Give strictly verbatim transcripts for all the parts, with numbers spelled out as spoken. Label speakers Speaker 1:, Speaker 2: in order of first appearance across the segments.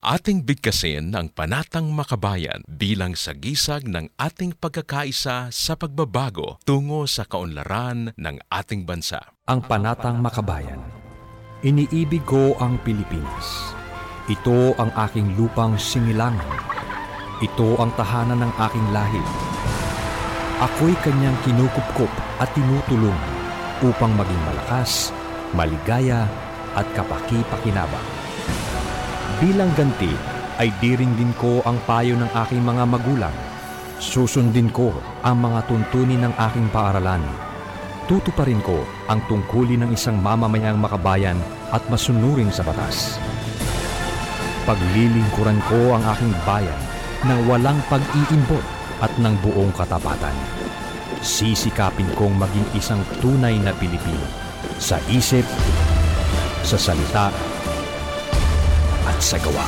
Speaker 1: Ating bigkasin ang Panatang Makabayan bilang sagisag ng ating pagkakaisa sa pagbabago tungo sa kaunlaran ng ating bansa.
Speaker 2: Ang Panatang Makabayan. Iniibig ko ang Pilipinas. Ito ang aking lupang sinilangan. Ito ang tahanan ng aking lahi. Ako'y kanyang kinukupkup at tinutulungan upang maging malakas, maligaya at kapaki-pakinabang. Bilang ganti ay diringgin ko ang payo ng aking mga magulang. Susundin ko ang mga tuntunin ng aking paaralan. Tutuparin ko ang tungkulin ng isang mamamayang makabayan at masunurin sa batas. Paglilingkuran ko ang aking bayan ng walang pag-iimbot at ng buong katapatan. Sisikapin kong maging isang tunay na Pilipino sa isip, sa salita, at sa gawa.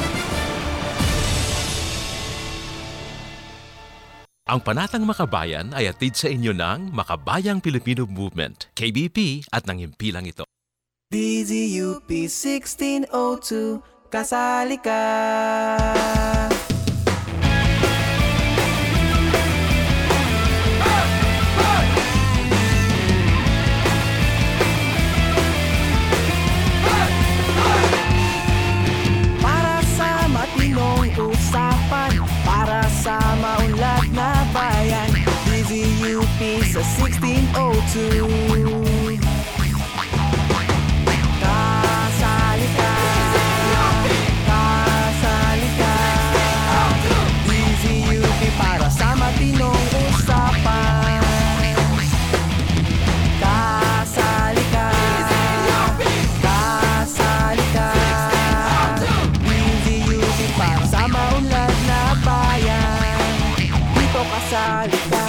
Speaker 1: Ang Panatang Makabayan ay atid sa inyo ng Makabayang Pilipino Movement, K B P at ng himpilang ito.
Speaker 3: D Z U P sixteen oh two, kasali ka! Para sa maunlad na bayan, D Z U P sa sixteen oh two. Kasali ka, kasali ka, D Z U P para sa matinong usapan. Kasali ka, kasali ka, D Z U P para sa maunlad na bayan, dito kasali ka.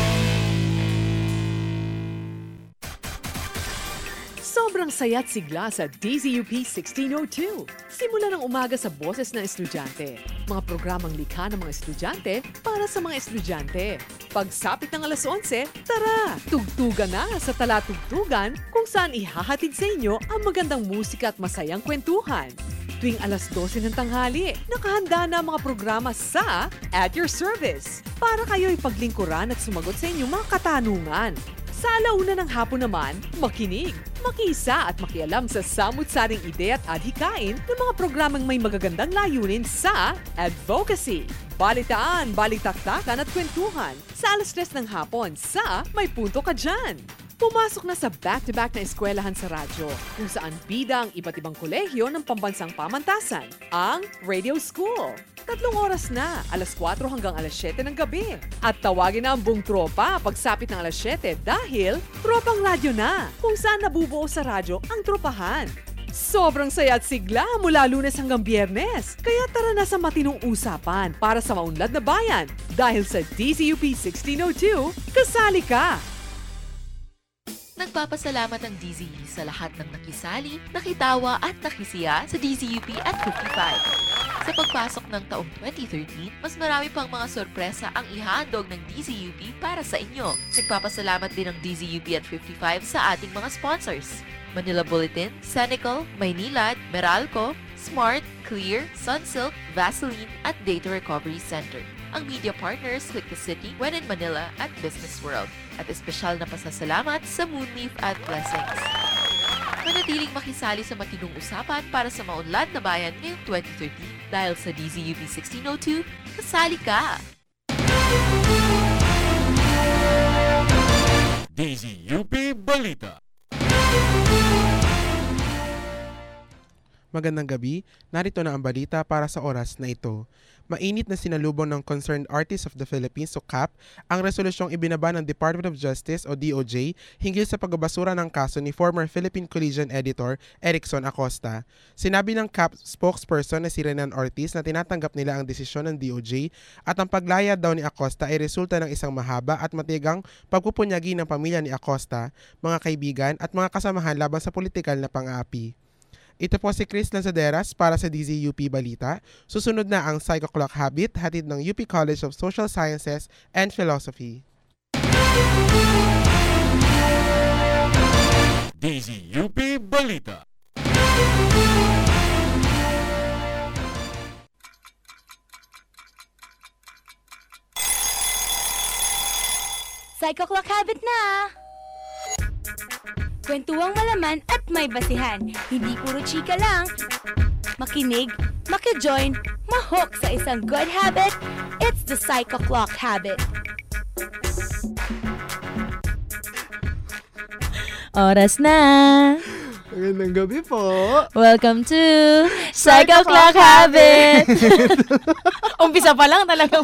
Speaker 4: Sobrang saya't sigla sa D Z U P sixteen oh two. Simula ng umaga sa boses ng estudyante. Mga programang likha ng mga estudyante para sa mga estudyante. Pagsapit ng alas onse, tara! Tugtugan na sa Talatugtugan kung saan ihahatid sa inyo ang magandang musika at masayang kwentuhan. Tuwing alas dose ng tanghali, nakahanda na ang mga programa sa At Your Service para kayo'y paglingkuran at sumagot sa inyong mga katanungan. Sa alauna ng hapon naman, makinig, makisa at makialam sa samut-saring ide at adhikain ng mga programang may magagandang layunin sa advocacy, balitaan, balitaktakan at kwentuhan sa alas tres ng hapon sa May Punto Ka Dyan. Pumasok na sa back-to-back na eskwelahan sa radyo kung saan bida ang iba't ibang kolehiyo ng pambansang pamantasan, ang Radio School. Tatlong oras na, alas kwatro hanggang alas siyete ng gabi. At tawagin na ang buong tropa pagsapit ng alas siyete dahil tropang radyo na kung saan nabubuo sa radyo ang tropahan. Sobrang saya at sigla mula Lunes hanggang Biyernes. Kaya tara na sa matinong usapan para sa maunlad na bayan. Dahil sa D Z U P sixteen oh two, kasali ka!
Speaker 5: Nagpapasalamat ang D Z U sa lahat ng nakisali, nakitawa at nakisiya sa D Z U P at fifty-five. Sa pagpasok ng taong twenty thirteen, mas marami pang mga sorpresa ang ihahandog ng D Z U P para sa inyo. Nagpapasalamat din ang D Z U P at fifty-five sa ating mga sponsors: Manila Bulletin, Senecal, Maynilad, Meralco, Smart, Clear, Sunsilk, Vaseline at Data Recovery Center. Ang media partners Click the City, When in Manila at Business World. At espesyal na pasasalamat sa Moonleaf at Blessings. Manatiling makisali sa matinong usapan para sa maunlad na bayan ngayong twenty thirteen dahil sa D Z U P sixteen oh two, kasali ka!
Speaker 6: D Z U P Balita.
Speaker 7: Magandang gabi, narito na ang balita para sa oras na ito. Mainit na sinalubong ng Concerned Artists of the Philippines o C A P ang resolusyong ibinaba ng Department of Justice o D O J hinggil sa pagbabasura ng kaso ni former Philippine Collegian editor Erickson Acosta. Sinabi ng C A P spokesperson na si Renan Ortiz na tinatanggap nila ang desisyon ng D O J at ang paglaya daw ni Acosta ay resulta ng isang mahaba at matigang pagpupunyagi ng pamilya ni Acosta, mga kaibigan at mga kasamahan laban sa politikal na pang-aapi. Ito po si Chris Lanzaderas para sa D Z U P Balita. Susunod na ang Psycho Clock Habit, hatid ng U P College of Social Sciences and Philosophy.
Speaker 6: D Z U P Balita.
Speaker 8: Psycho Clock Habit na! Kwentuang malaman at may basihan. Hindi puro chika lang. Makinig, makijoin, mahook sa isang good habit. It's the Psycho Clock Habit.
Speaker 9: Oras na!
Speaker 10: Magandang gabi po.
Speaker 9: Welcome to Psycho Clock Habit! Umpisa pa lang talagang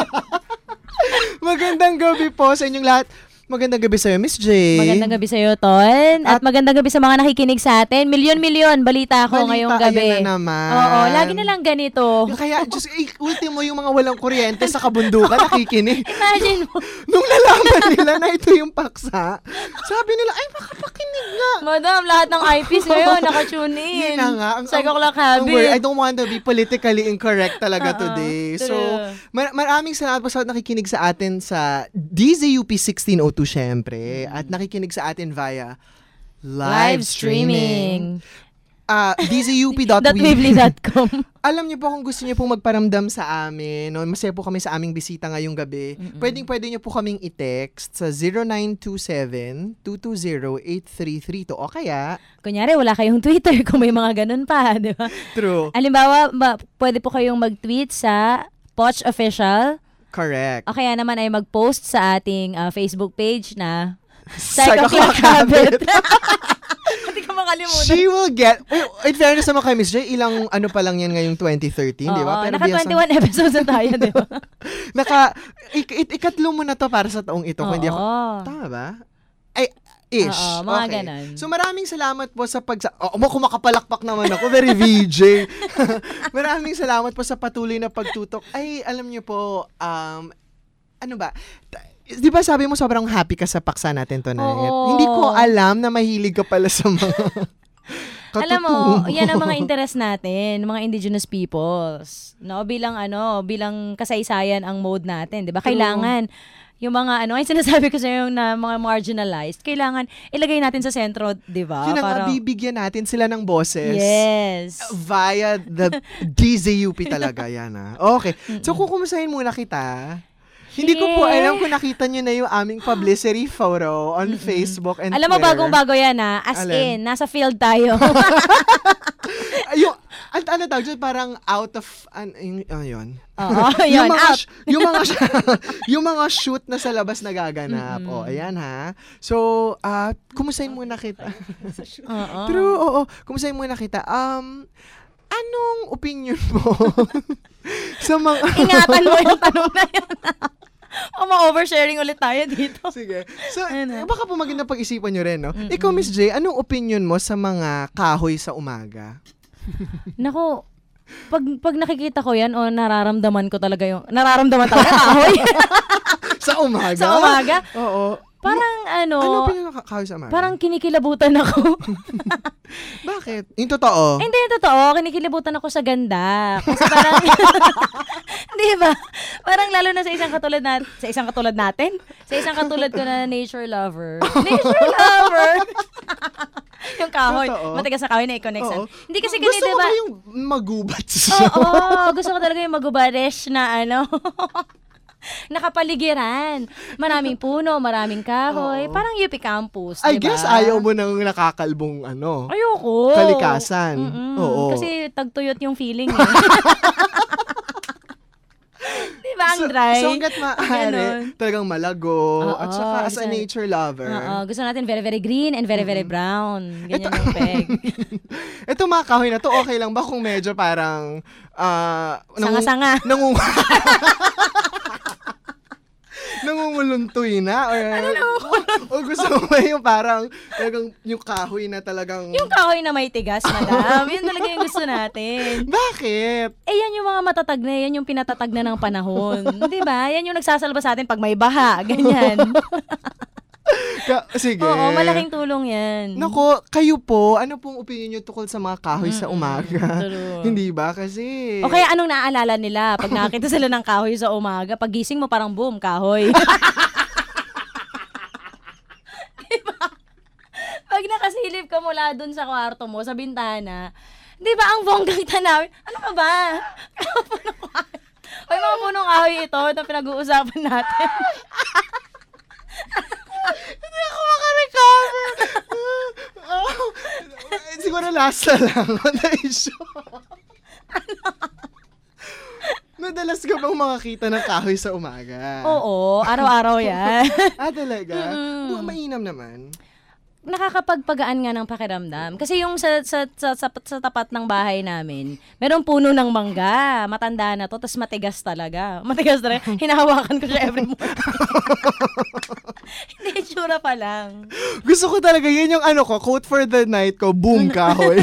Speaker 10: Magandang gabi po sa inyong lahat. Magandang gabi sa'yo, Miss J.
Speaker 9: Magandang gabi sa'yo, Ton. At, At magandang gabi sa mga nakikinig sa atin. Milyon-milyon, balita ako balita, ngayong gabi.
Speaker 10: Balita, na naman.
Speaker 9: Oo, lagi na lang ganito.
Speaker 10: Kaya, just, eh, ultimo yung mga walang kuryente sa kabundukan, nakikinig.
Speaker 9: Imagine mo.
Speaker 10: Nung nalaman nila na ito yung paksa, sabi nila, ay, makapakinig nga.
Speaker 9: Madam, lahat ng I Ps ngayon, nakatune in.
Speaker 10: Yun na nga. Ang,
Speaker 9: Psycho Clock Habit.
Speaker 10: Word, I don't want to be politically incorrect talaga uh-uh, today.
Speaker 9: true.
Speaker 10: So, mar- maraming salamat po sa nakikinig sa atin sa D Z U P sixteen oh two, syempre. At nakikinig sa atin via live, live streaming. Uh, d z u p dot weebly dot com. Alam niyo po kung gusto niyo pong magparamdam sa amin, no, masaya po kami sa aming bisita ngayong gabi, mm-mm. pwedeng pwede niyo po kaming i-text sa zero nine two seven, two two zero, eight three three two o kaya
Speaker 9: kunyari wala kayong Twitter kung may mga ganun pa, di ba?
Speaker 10: True.
Speaker 9: Halimbawa, ba, pwede po kayong mag-tweet sa Poch Official.
Speaker 10: Correct.
Speaker 9: O kaya naman ay mag-post sa ating uh, Facebook page na Psycho Clock Habit. Hindi ka makalimutan.
Speaker 10: She will get, wait, in fairness naman kay Miss J, ilang ano pa lang yan ngayong twenty thirteen, di ba?
Speaker 9: Naka twenty-one biyasan episodes na tayo, di ba?
Speaker 10: Naka, ik- ik- ikatlo mo na to para sa taong ito. Kung hindi ako, tama ba? Ay, ish.
Speaker 9: Oo, mga
Speaker 10: okay.
Speaker 9: ganon.
Speaker 10: So maraming salamat po sa pag... Oh, kumakapalakpak naman ako. Very V J. Maraming salamat po sa patuloy na pagtutok. Ay, alam niyo po, um, ano ba? Di ba sabi mo sobrang happy ka sa paksa natin tonight?
Speaker 9: Oo.
Speaker 10: Hindi ko alam na mahilig ka pala sa mga...
Speaker 9: Alam mo, yan ang mga interest natin, mga indigenous peoples. No, bilang ano, bilang kasaysayan ang mode natin, 'di ba? Kailangan yung mga ano, ay sinasabi ko sa iyo na mga marginalized, kailangan ilagay natin sa sentro, 'di ba?
Speaker 10: Yun ang bibigyan natin sila ng boses.
Speaker 9: Yes.
Speaker 10: Via the D Z U P talaga yan ah. Okay. So kukumustahin muna kita. Hindi ko po alam kung nakita nyo na yung aming publicity photo on mm-hmm. Facebook and
Speaker 9: alam mo,
Speaker 10: Twitter.
Speaker 9: bagong-bago yan ha. As Alam. in, nasa field tayo.
Speaker 10: yung, at ano tawag dyan, parang out of, an, yung, oh, yun.
Speaker 9: Oo, yun,
Speaker 10: yung mga,
Speaker 9: out.
Speaker 10: yung mga, yung mga shoot na sa labas nagaganap. Mm-hmm. O, ayan ha. So, uh, kumustahin muna kita.
Speaker 9: Oo.
Speaker 10: True, oo. Kumustahin muna kita. Um, anong opinion mo sa mga...
Speaker 9: Ingatan mo yung tanong na yun. O ma-oversharing ulit tayo dito.
Speaker 10: Sige. So, ano? Baka po maganda pag-isipan nyo rin, no? Mm-mm. Ikaw, Miss J, anong opinion mo sa mga kahoy sa umaga?
Speaker 9: Naku, pag, pag nakikita ko yan o nararamdaman ko talaga yung... Nararamdaman talaga kahoy?
Speaker 10: Sa umaga?
Speaker 9: Sa umaga?
Speaker 10: Oo.
Speaker 9: Parang ano...
Speaker 10: Ano opinion mo kahoy sa umaga?
Speaker 9: Parang kinikilabutan ako.
Speaker 10: Bakit? Yung totoo?
Speaker 9: Hindi, yung totoo. Kinikilabutan ako sa ganda. Kasi parang... Di ba? Parang lalo na sa isang katulad na sa isang katulad natin, sa isang katulad ko na nature lover. Nature lover. Yung kahoy. Totoo. Matigas sa kahoy na i-connect sa. Hindi kasi ganito,
Speaker 10: gusto
Speaker 9: diba?
Speaker 10: Gusto mo yung magubat siya?
Speaker 9: Oo, oo, gusto ko talaga yung magubarish na ano. Nakapaligiran. Maraming puno, maraming kahoy. Oo. Parang U P campus,
Speaker 10: I
Speaker 9: diba?
Speaker 10: guess ayaw mo nang nakakalbong ano.
Speaker 9: Ayoko.
Speaker 10: Kalikasan.
Speaker 9: Mm-mm.
Speaker 10: Oo.
Speaker 9: Kasi tagtuyot yung feeling eh. Diba ang dry?
Speaker 10: So, so hanggat maaari, talagang malago.
Speaker 9: Oo,
Speaker 10: at saka as a nature lover.
Speaker 9: Oo, gusto natin very, very green and very, very brown. Ganyan ito, yung peg.
Speaker 10: Ito mga kahoy na to, okay lang ba kung medyo parang... Uh,
Speaker 9: Sanga-sanga.
Speaker 10: Nangung... nangunguluntoy na? Or,
Speaker 9: ano nangunguluntoy?
Speaker 10: O gusto mo ba yung parang talagang yung kahoy na talagang...
Speaker 9: Yung kahoy na may tigas, madam. Yun talaga yung gusto natin.
Speaker 10: Bakit?
Speaker 9: Eh, yan yung mga matatag na, yan yung pinatatag na ng panahon. Diba? Yan yung nagsasalba sa atin pag may baha. Ganyan.
Speaker 10: Ka- sige.
Speaker 9: Oo, malaking tulong yan.
Speaker 10: Nako, kayo po, ano pong opinion nyo tukol sa mga kahoy mm-hmm. sa umaga?
Speaker 9: True.
Speaker 10: Hindi ba? Kasi...
Speaker 9: O kaya anong naaalala nila pag nakakita sila ng kahoy sa umaga? Pag gising mo, parang boom, kahoy. Diba? Pag nakasilip ka mula dun sa kwarto mo, sa bintana, di ba ang bonggang tanawin? Ano ka ba? Punong kahoy. O yung mga punong kahoy ito na pinag-uusapan natin.
Speaker 10: Siguro last na lang. Ano issue? Madalas ka bang makakita ng kahoy sa umaga?
Speaker 9: Oo, araw-araw yan.
Speaker 10: Ah, talaga?
Speaker 9: Mm-mm.
Speaker 10: Buwan mainam naman.
Speaker 9: Nakakapagpagaan nga ng pakiramdam. Kasi yung sa, sa, sa, sa, sa tapat ng bahay namin, merong puno ng mangga. Matanda na to, tapos matigas talaga. Matigas talaga. Hinahawakan ko siya every morning. Hindi, tsura pa lang.
Speaker 10: Gusto ko talaga, yun yung ano ko, quote for the night ko, boom, kahoy.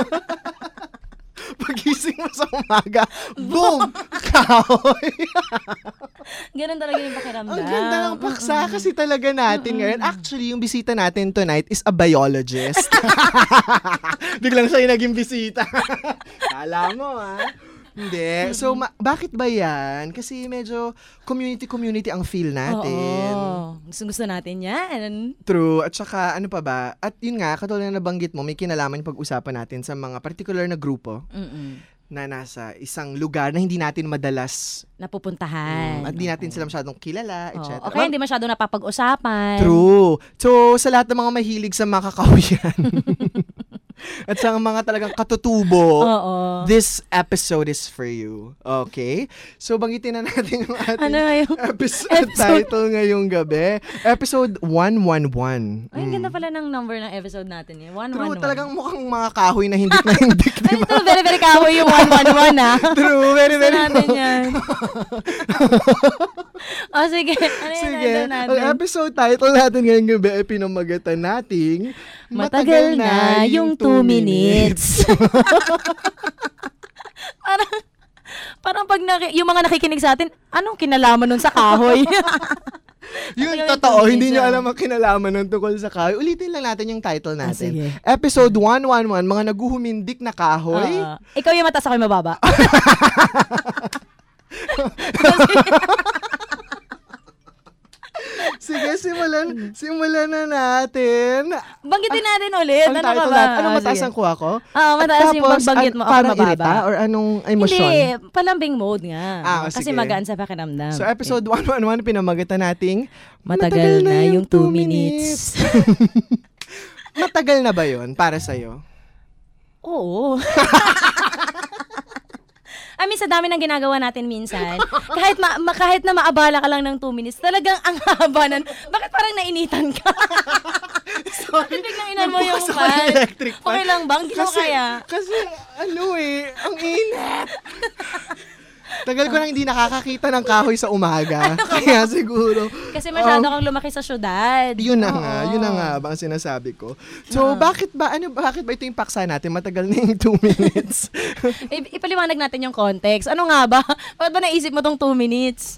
Speaker 10: Pagising mo sa umaga, boom, kahoy.
Speaker 9: Ganun talaga yung pakiramdam.
Speaker 10: Ang ganda ng paksa kasi talaga natin ngayon. Actually, yung bisita natin tonight is a biologist. Biglang siya yung naging bisita. Kala mo, ha? Hindi. So, ma- bakit ba yan? Kasi medyo community-community ang feel natin.
Speaker 9: Oo. Gusto-gusto natin yan.
Speaker 10: True. At saka, ano pa ba? At yun nga, katulad na nabanggit mo, may kinalaman yung pag-usapan natin sa mga particular na grupo
Speaker 9: Mm-mm.
Speaker 10: na nasa isang lugar na hindi natin madalas
Speaker 9: napupuntahan.
Speaker 10: Mm, at hindi natin sila masyadong kilala, et cetera.
Speaker 9: Okay, hindi masyadong napapag-usapan.
Speaker 10: True. So, sa lahat ng mga mahilig sa mga kakawian at sa mga talagang katutubo,
Speaker 9: Oo.
Speaker 10: this episode is for you. Okay? So, banggitin na natin yung ating
Speaker 9: Ano yung
Speaker 10: episode,
Speaker 9: episode?
Speaker 10: title ngayong gabi. Episode one one one.
Speaker 9: Ay, ang ganda pala ng number ng episode natin eh. one one one.
Speaker 10: True, talagang mukhang mga kahoy na hindik na hindik.
Speaker 9: Ay, ito, very, very kahoy yung one one one ah.
Speaker 10: True, very, very
Speaker 9: Gusto natin yan. O, sige. Ano yung
Speaker 10: Sige,
Speaker 9: title natin?
Speaker 10: ang episode title natin ngayong gabi ay pinamagatan nating
Speaker 9: Matagal na yung two minutes. parang, parang pag naki, yung mga nakikinig sa atin, anong kinalaman nun sa kahoy?
Speaker 10: Yun,
Speaker 9: Matagal
Speaker 10: totoo.
Speaker 9: yung two
Speaker 10: Hindi nyo
Speaker 9: minutes,
Speaker 10: alam ang kinalaman ng tungkol sa kahoy. Ulitin lang natin yung title
Speaker 9: Ah,
Speaker 10: natin.
Speaker 9: sige.
Speaker 10: Episode one one one, mga naguhumindik na kahoy.
Speaker 9: Oo. Ikaw yung mataas, ako yung mababa.
Speaker 10: Sige, simulan, simulan na natin.
Speaker 9: Banggitin natin ulit.
Speaker 10: Ang
Speaker 9: Ano ka
Speaker 10: title
Speaker 9: ba?
Speaker 10: natin, ano mataas
Speaker 9: Sige.
Speaker 10: ang kuha ko?
Speaker 9: Oo, mataas yung
Speaker 10: Tapos,
Speaker 9: pagbanggit
Speaker 10: an-
Speaker 9: mo, ako
Speaker 10: parang
Speaker 9: mababa.
Speaker 10: irita or anong emosyon?
Speaker 9: Hindi, palambing mode nga.
Speaker 10: Ah,
Speaker 9: Kasi
Speaker 10: sige.
Speaker 9: magaan sa pakiramdam.
Speaker 10: So, episode one one one, pinamagatan nating
Speaker 9: Matagal na yung two minutes.
Speaker 10: Matagal na ba yun para sa'yo?
Speaker 9: Oo. I mean, sa dami ng ginagawa natin minsan, kahit ma- ma- kahit na maabala ka lang ng two minutes, talagang ang haba nun. Bakit parang nainitan ka? Sorry. Biglang inan mo yung
Speaker 10: Nagbukas ako ng
Speaker 9: fan.
Speaker 10: electric fan.
Speaker 9: Okay lang bang? Hindi ko
Speaker 10: Kasi,
Speaker 9: kaya.
Speaker 10: kasi ano eh, ang init. Tagal ko nang hindi nakakakita ng kahoy sa umaga. Kaya siguro.
Speaker 9: Kasi masyado
Speaker 10: um,
Speaker 9: kang lumaki sa syudad.
Speaker 10: Yun na
Speaker 9: Oo.
Speaker 10: nga, yun na nga ba ang sinasabi ko. So, bakit ba, ano, bakit ba ito yung paksa natin? Matagal na yung two minutes.
Speaker 9: I- ipaliwanag natin yung context. Ano nga ba? Bakit ba naisip mo tong two minutes?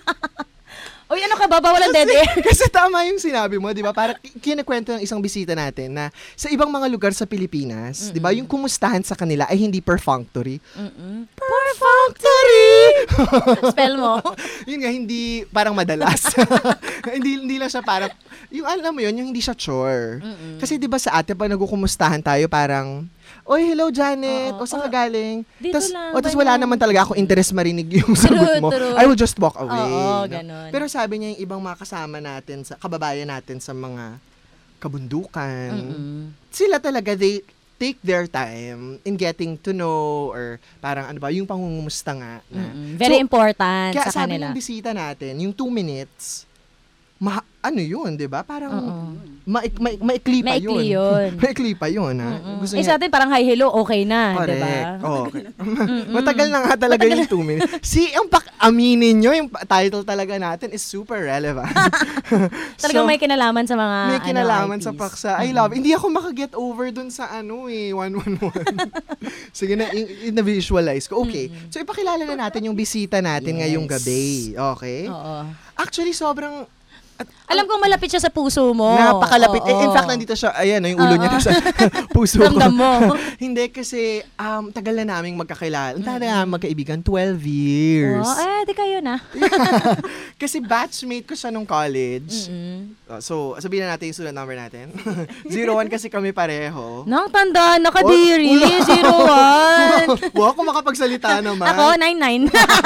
Speaker 9: Uy, ano ka ba? Bawal ang dead air.
Speaker 10: Kasi tama yung sinabi mo, di ba? Para ki- kinakwento ng isang bisita natin na sa ibang mga lugar sa Pilipinas, di ba, yung kumustahan sa kanila ay hindi perfunctory.
Speaker 9: Mm-mm.
Speaker 10: Perfunctory!
Speaker 9: Spell mo.
Speaker 10: Yun nga, hindi parang madalas. hindi hindi lang siya parang, yung alam mo yun, yung hindi siya chore.
Speaker 9: Mm-mm.
Speaker 10: Kasi di ba sa ate, pag nagkukumustahan tayo, parang, oy, hello Janet,
Speaker 9: Oo.
Speaker 10: o saan ka galing?
Speaker 9: Dito
Speaker 10: Tas,
Speaker 9: lang,
Speaker 10: o tas
Speaker 9: ganyan.
Speaker 10: wala naman talaga ako interest marinig yung sagot mo.
Speaker 9: true.
Speaker 10: I will just walk away.
Speaker 9: Oo,
Speaker 10: no?
Speaker 9: ganon.
Speaker 10: Pero sabi niya yung ibang mga kasama natin, sa kababayan natin sa mga kabundukan,
Speaker 9: Mm-mm.
Speaker 10: sila talaga, they take their time in getting to know or parang ano ba, yung pangungumusta nga. Na.
Speaker 9: Mm-mm. Very
Speaker 10: So,
Speaker 9: important
Speaker 10: Kaya
Speaker 9: sa
Speaker 10: sabi
Speaker 9: kanila.
Speaker 10: ng bisita natin, yung two minutes, ma- ano yun, di ba? Parang
Speaker 9: Oo.
Speaker 10: maik- maik- maikli pa
Speaker 9: Maikli
Speaker 10: yun.
Speaker 9: yun.
Speaker 10: maikli pa yun, ha?
Speaker 9: Mm-mm.
Speaker 10: Gusto
Speaker 9: Eh
Speaker 10: niya-
Speaker 9: sa atin parang hi, hello, okay na, di ba?
Speaker 10: Correct. Oh, okay. Matagal na nga talaga yung two minutes. Si, ang pak aminin nyo, yung pa- title talaga natin is super relevant.
Speaker 9: Talagang
Speaker 10: So,
Speaker 9: may kinalaman sa mga
Speaker 10: may kinalaman
Speaker 9: ano,
Speaker 10: sa
Speaker 9: I Ps.
Speaker 10: paksa. I love it. Hindi ako makaget over dun sa ano eh, one one one. Sige na, in, na-visualize ko. Okay. So, ipakilala na natin yung bisita natin
Speaker 9: Yes.
Speaker 10: ngayong gabi. Okay?
Speaker 9: Oo.
Speaker 10: Actually, sobrang at,
Speaker 9: Alam kong malapit siya sa puso mo.
Speaker 10: napakalapit.
Speaker 9: Oo.
Speaker 10: Eh, in fact, nandito siya, ayan, no, yung ulo niya
Speaker 9: Oo.
Speaker 10: nasa puso ko.
Speaker 9: Ramdam mo.
Speaker 10: Hindi, kasi um, tagal na naming magkakilala. Ang tagal na namin magkaibigan, twelve years.
Speaker 9: Oh, eh, di kayo na.
Speaker 10: Kasi batchmate ko siya nung college.
Speaker 9: Mm-mm.
Speaker 10: Uh, so, sabihin na natin yung sulat number natin. zero one kasi kami pareho.
Speaker 9: Nang tanda, nakadiri,
Speaker 10: Oh,
Speaker 9: zero one.
Speaker 10: Wow, kung makapagsalita naman.
Speaker 9: Ako, nine nine.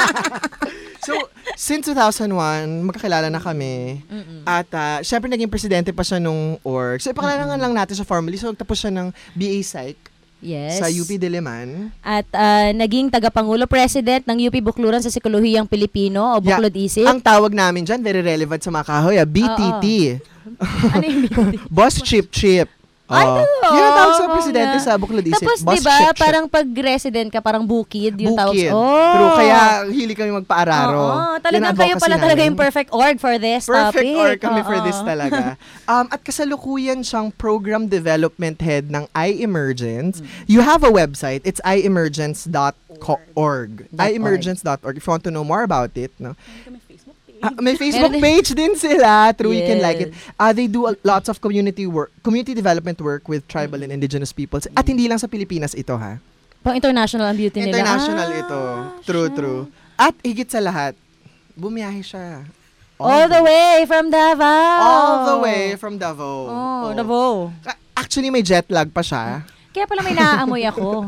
Speaker 10: So, since two thousand one, magkakilala na kami.
Speaker 9: Mm-mm.
Speaker 10: At uh, syempre naging presidente pa siya nung org. So, ipakilala lang natin siya formally. So, tapos siya ng B A Psych.
Speaker 9: Yes.
Speaker 10: sa U P Diliman.
Speaker 9: At ah, naging tagapangulo president ng U P Bukluran sa Psikolohiyang Pilipino o
Speaker 10: Yeah.
Speaker 9: Buklod Isip.
Speaker 10: Ang tawag namin dyan, very relevant sa mga kahoy, ah, B T T.
Speaker 9: Ano yung B T T?
Speaker 10: Boss Chip Chip.
Speaker 9: Ay,
Speaker 10: Oh.
Speaker 9: totoo.
Speaker 10: Yun ang tawag sa
Speaker 9: Oo
Speaker 10: presidente
Speaker 9: nga.
Speaker 10: sa Buklod Isip.
Speaker 9: Tapos,
Speaker 10: Boss
Speaker 9: di ba,
Speaker 10: Chip Chip.
Speaker 9: parang pag-resident ka, parang bukid, yung tawag.
Speaker 10: Bukid.
Speaker 9: Oh.
Speaker 10: True, kaya hili kami magpaararo.
Speaker 9: Oo,
Speaker 10: Yun
Speaker 9: talagang
Speaker 10: ang
Speaker 9: kayo
Speaker 10: advocacy
Speaker 9: pala talaga
Speaker 10: namin.
Speaker 9: yung perfect org for this
Speaker 10: Perfect
Speaker 9: topic.
Speaker 10: org kami for
Speaker 9: Oo.
Speaker 10: this talaga. Um, at kasalukuyan siyang program development head ng iEmergence. You have a website. It's i emergence dot org. i emergence dot org. If you want to know more about it, no? Ah, may Facebook
Speaker 9: Meron din.
Speaker 10: page din sila. True, you can like it.
Speaker 9: Yes.
Speaker 10: Uh, they do a- lots of community work, community development work with tribal and indigenous peoples. At hindi lang sa Pilipinas ito, ha?
Speaker 9: Pang international ang beauty nila.
Speaker 10: International
Speaker 9: Ah,
Speaker 10: ito. True, true. At higit sa lahat, bumiyahe siya.
Speaker 9: All the way from Davao.
Speaker 10: All the way from Davao.
Speaker 9: Oh,
Speaker 10: Oo.
Speaker 9: Davao.
Speaker 10: Ka- Actually, may jet lag pa siya.
Speaker 9: Kaya pala may naaamoy ako.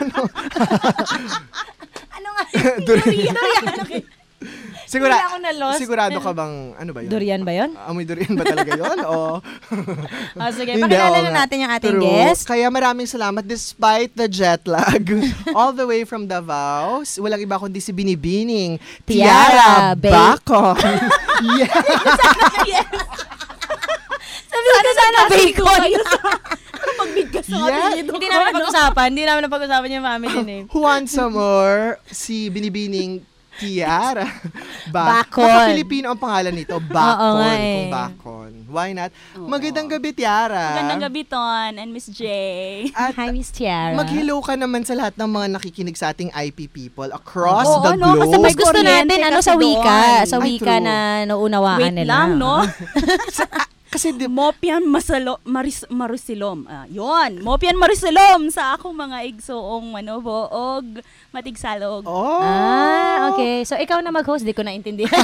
Speaker 9: ano nga yun?
Speaker 10: Durian.
Speaker 9: Durian. Okay.
Speaker 10: Sigura,
Speaker 9: Wala ako na-lost.
Speaker 10: sigurado ka bang, ano ba yun?
Speaker 9: Durian ba yun?
Speaker 10: Amoy durian ba talaga yun? O?
Speaker 9: Ah, sige,
Speaker 10: Hindi,
Speaker 9: pakilala
Speaker 10: oo
Speaker 9: na
Speaker 10: nga.
Speaker 9: natin yung ating
Speaker 10: True.
Speaker 9: guest.
Speaker 10: Kaya maraming salamat despite the jet lag. All the way from Davao. s- Walang iba kundi si Binibining
Speaker 9: Tiara
Speaker 10: Tiara
Speaker 9: Bay.
Speaker 10: Bacon. Yeah.
Speaker 9: Sabi ko sana bacon.
Speaker 8: Pagbigkas sa
Speaker 10: Yeah.
Speaker 8: apelyido
Speaker 9: Hindi
Speaker 8: ko,
Speaker 9: namin
Speaker 8: ano?
Speaker 9: napag-usapan. Hindi namin napag-usapan yung family name.
Speaker 10: Who wants some more? Si Binibining Tiara
Speaker 9: Bacon.
Speaker 10: Baka Filipino ang pangalan nito. Bacon.
Speaker 9: nga eh.
Speaker 10: Kung Bacon. Why not? Magandang gabi, Tiara.
Speaker 8: Magandang gabi, Ton and Miss J.
Speaker 10: At
Speaker 9: Hi, Miss Tiara.
Speaker 10: mag-hello ka naman sa lahat ng mga nakikinig sa ating I P people across
Speaker 8: Oo,
Speaker 10: the
Speaker 8: no,
Speaker 10: globe.
Speaker 8: kasi
Speaker 9: Mas gusto
Speaker 8: Kuryente
Speaker 9: natin ano
Speaker 8: kasi
Speaker 9: sa wika.
Speaker 8: doon.
Speaker 9: Sa
Speaker 10: Ay,
Speaker 9: wika
Speaker 10: true.
Speaker 9: na naunawaan
Speaker 8: Wait
Speaker 9: nila.
Speaker 8: lang, no?
Speaker 10: Kasi di,
Speaker 8: Mopian Masalo, Maris, Marusilom. Ah, yon. Mopian Marusilom sa akong mga igsoong manobo og matigsalog.
Speaker 10: oh.
Speaker 9: Ah, okay. So, ikaw na mag-host. Di ko naintindihan.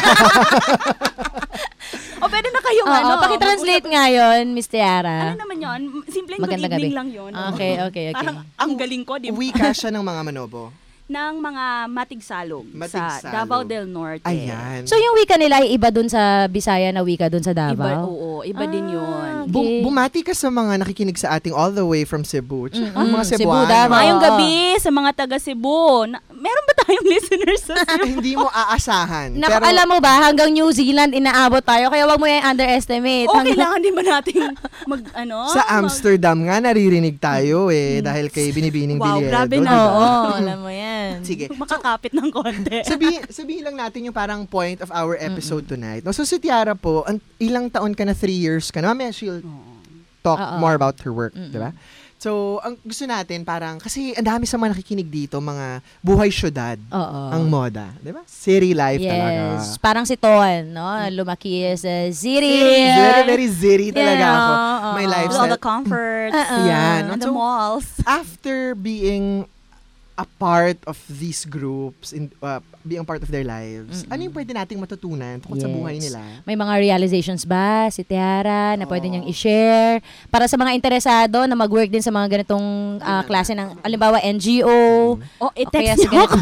Speaker 8: O, pwede na kayong
Speaker 9: Oo,
Speaker 8: ano.
Speaker 9: pakitranslate nga yun, Miss Tiara.
Speaker 8: Ano naman yon? Simpleng good
Speaker 9: Magandang
Speaker 8: evening
Speaker 9: gabi.
Speaker 8: lang yun.
Speaker 9: Okay, okay, okay.
Speaker 8: Parang ang galing ko, di ba?
Speaker 10: Wika siya ng mga manobo.
Speaker 8: Ng mga matigsalog,
Speaker 10: Matigsalog.
Speaker 8: sa Davao del Norte.
Speaker 10: Ayan.
Speaker 9: So, yung wika nila ay iba dun sa Bisaya na wika dun sa
Speaker 8: Iba,
Speaker 9: Davao?
Speaker 8: oo, iba din yun.
Speaker 9: okay.
Speaker 10: Bu- bumati ka sa mga nakikinig sa ating all the way from Cebu.
Speaker 9: Mm-mm.
Speaker 10: Ang mga
Speaker 9: Cebu,
Speaker 10: Cebuano.
Speaker 9: Davao.
Speaker 8: Mayong
Speaker 9: Oo.
Speaker 8: gabi sa mga taga Cebu. Na, meron ba tayong listeners sa Cebu?
Speaker 10: Hindi mo aasahan.
Speaker 9: Naku,
Speaker 10: pero
Speaker 9: alam mo ba, hanggang New Zealand inaabot tayo, kaya wag mo yung underestimate.
Speaker 8: O,
Speaker 9: Hanggang-
Speaker 8: kailangan din ba natin mag, ano?
Speaker 10: sa
Speaker 8: mag-
Speaker 10: Amsterdam nga naririnig tayo eh dahil kay Binibining
Speaker 8: Wow,
Speaker 10: Biliedo.
Speaker 8: grabe
Speaker 10: diba?
Speaker 8: na.
Speaker 9: Oo, alam mo yan.
Speaker 10: Sige.
Speaker 8: Makakapit ng konti.
Speaker 10: Sabihin, sabihin lang natin yung parang point of our episode
Speaker 9: Mm-mm.
Speaker 10: tonight. No, so si Tiara po, an- ilang taon ka na, three years ka na. Mamaya she'll talk
Speaker 9: Oo.
Speaker 10: more about her work,
Speaker 9: Mm-mm.
Speaker 10: di ba? So, ang gusto natin parang, kasi ang dami sa mga nakikinig dito, mga buhay syudad,
Speaker 9: Oo.
Speaker 10: ang moda. Di ba? City life
Speaker 9: yes.
Speaker 10: talaga.
Speaker 9: Parang si Ton, no? Lumaki sa city.
Speaker 10: Very, very city talaga
Speaker 9: Yeah,
Speaker 10: ako.
Speaker 9: oo.
Speaker 10: My
Speaker 8: With all
Speaker 10: lifestyle.
Speaker 8: the comforts.
Speaker 9: Uh-uh.
Speaker 10: Yan.
Speaker 8: And
Speaker 10: So,
Speaker 8: the malls.
Speaker 10: after being a part of these groups, in, uh, being part of their lives,
Speaker 9: Mm-mm.
Speaker 10: ano yung pwede nating matutunan tungkol sa
Speaker 9: Yes.
Speaker 10: buhay nila?
Speaker 9: May mga realizations ba si Tiara na pwede
Speaker 10: Oo.
Speaker 9: niyang i-share? Para sa mga interesado na mag-work din sa mga ganitong ah, klase ng, alimbawa, N G O.
Speaker 8: Oh,
Speaker 9: o kaya
Speaker 8: i-text
Speaker 9: sa
Speaker 8: niyo ako.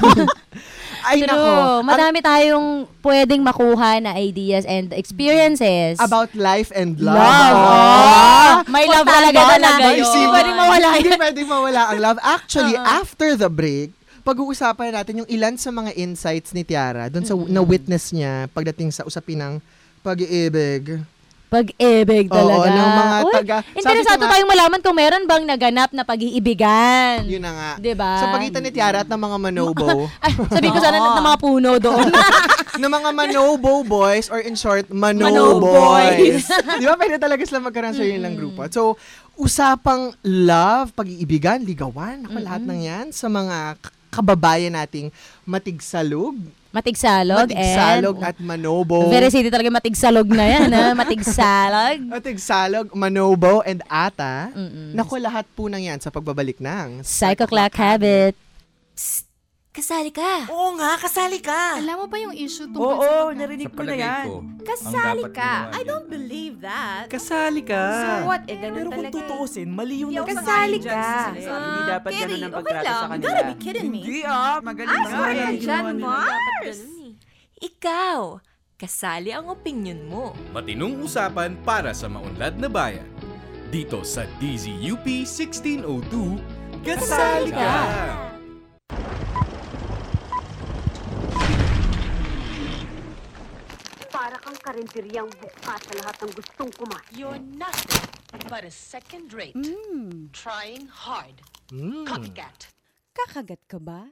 Speaker 10: Ay,
Speaker 9: True.
Speaker 10: nako. Ang-
Speaker 9: Madami tayong pwedeng makuha na ideas and experiences.
Speaker 10: about life and love.
Speaker 9: Love.
Speaker 10: Oh.
Speaker 9: May love
Speaker 8: Importante
Speaker 9: talaga
Speaker 8: talaga
Speaker 9: na.
Speaker 8: yun.
Speaker 9: Hindi pwedeng mawala
Speaker 10: Hindi
Speaker 9: yun.
Speaker 10: pwedeng mawala ang love. Actually,
Speaker 9: Oo.
Speaker 10: after the break, pag-uusapan natin yung ilan sa mga insights ni Tiara doon sa
Speaker 9: Mm-mm.
Speaker 10: na-witness niya pagdating sa usapin ng pag-iibig.
Speaker 9: Pag-ibig
Speaker 10: Oo,
Speaker 9: talaga.
Speaker 10: ng mga
Speaker 9: Uy,
Speaker 10: taga...
Speaker 9: interesado
Speaker 10: sabi ko nga,
Speaker 9: tayong malaman kung meron bang naganap na pag-iibigan.
Speaker 10: Yun na nga.
Speaker 9: Diba?
Speaker 10: Sa pagitan ni Tiara at ng mga manobo,
Speaker 9: Ay, sabi ko sana
Speaker 8: Oo.
Speaker 9: ng mga puno doon.
Speaker 10: ng mga manobo boys, or in short, mano,
Speaker 8: Mano
Speaker 10: boys.
Speaker 8: boys.
Speaker 10: Di ba? Pwede talaga sila magkaroon sa yun lang grupo. So, usapang love, pag-iibigan, ligawan, ako lahat ng yan sa mga k- kababayan nating matigsalog,
Speaker 9: Matigsalog,
Speaker 10: matigsalog
Speaker 9: and
Speaker 10: at manobo.
Speaker 9: very city talaga matigsalog na yan, ha? Matigsalog.
Speaker 10: Matigsalog, manobo, and ata.
Speaker 9: Mm-mm.
Speaker 10: Naku, lahat po ng yan sa pagbabalik ng
Speaker 9: Psycho Clock Habit.
Speaker 11: Kasali ka.
Speaker 12: Oo nga, kasali ka.
Speaker 11: Alam mo ba yung issue tungkol
Speaker 12: Oo,
Speaker 11: sa pagka-
Speaker 12: narinig ko na yan.
Speaker 11: Kasali ka.
Speaker 12: I don't believe that.
Speaker 13: Kasali ka.
Speaker 11: So what? Eh, ganun
Speaker 12: Pero kung
Speaker 11: talaga eh.
Speaker 12: tutuusin, mali yung
Speaker 11: Kasali
Speaker 12: nagsasabi
Speaker 11: ka.
Speaker 12: dyan sa sinasabi.
Speaker 11: Ah,
Speaker 12: Hindi dapat
Speaker 11: Kerry,
Speaker 12: ganun ang
Speaker 11: okay
Speaker 12: pagtrato
Speaker 11: lang.
Speaker 12: sa
Speaker 11: You
Speaker 12: kanila.
Speaker 11: gotta be kidding me.
Speaker 12: Hindi ah, magaling
Speaker 11: Ah,
Speaker 12: nga.
Speaker 11: sorry ka
Speaker 12: Hindi
Speaker 11: dyan,
Speaker 12: naman nila.
Speaker 11: Mars.
Speaker 14: Ikaw, kasali ang opinyon mo.
Speaker 6: Matinong usapan para sa maunlad na bayan. Dito sa D Z U P sixteen oh two,
Speaker 3: Kasali ka!
Speaker 13: Para kang karinderyang bukas sa lahat ng gustong kumain.
Speaker 15: You're nothing but a second rate. Trying hard. Copycat.
Speaker 16: Kakagat ka ba?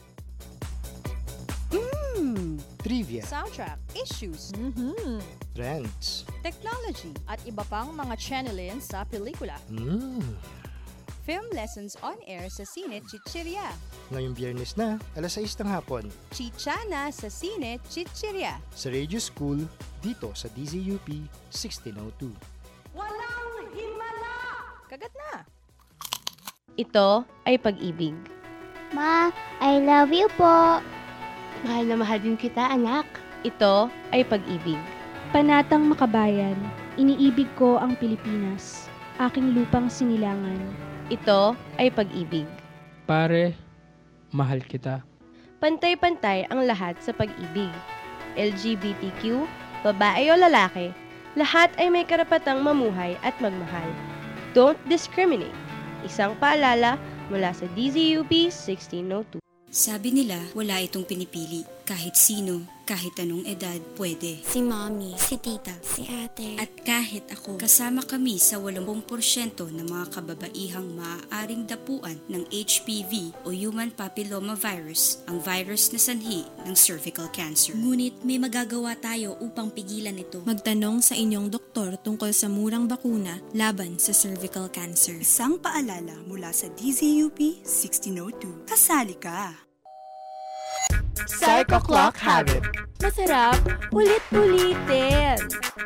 Speaker 16: Mm.
Speaker 10: Trivia.
Speaker 16: Soundtrack, issues,
Speaker 10: Trends.
Speaker 16: technology, at iba pang mga channelin sa pelikula.
Speaker 10: Mm.
Speaker 16: Film lessons on air sa Sine Chichiria.
Speaker 10: Ngayong biyernes na, alas sais ng hapon,
Speaker 16: Chichana sa Sine Chichiria.
Speaker 10: sa Radio School, dito sa D Z U P sixteen oh two.
Speaker 16: Walang himala! Kagat na!
Speaker 9: Ito ay pag-ibig.
Speaker 17: Ma, I love you po. Mahal na mahal din kita, anak.
Speaker 9: Ito ay pag-ibig.
Speaker 18: Panatang Makabayan, iniibig ko ang Pilipinas, aking lupang sinilangan.
Speaker 9: Ito ay pag-ibig.
Speaker 19: Pare, mahal kita.
Speaker 20: Pantay-pantay ang lahat sa pag-ibig. L G B T Q, babae o lalaki, lahat ay may karapatang mamuhay at magmahal. Don't discriminate. Isang paalala mula sa D Z U P sixteen oh two.
Speaker 21: Sabi nila, wala itong pinipili. Kahit sino, kahit anong edad, pwede.
Speaker 8: Si mommy, si tita, si ate.
Speaker 21: At kahit ako, kasama kami sa eighty percent ng mga kababaihang maaaring dapuan ng H P V o Human Papilloma Virus, ang virus na sanhi ng cervical cancer.
Speaker 22: Ngunit may magagawa tayo upang pigilan ito. Magtanong sa inyong doktor tungkol sa murang bakuna laban sa cervical cancer.
Speaker 23: Isang paalala mula sa D Z U P sixteen oh two. Kasali ka!
Speaker 10: Psycho Clock Habit.
Speaker 8: Masarap, ulit-ulitin.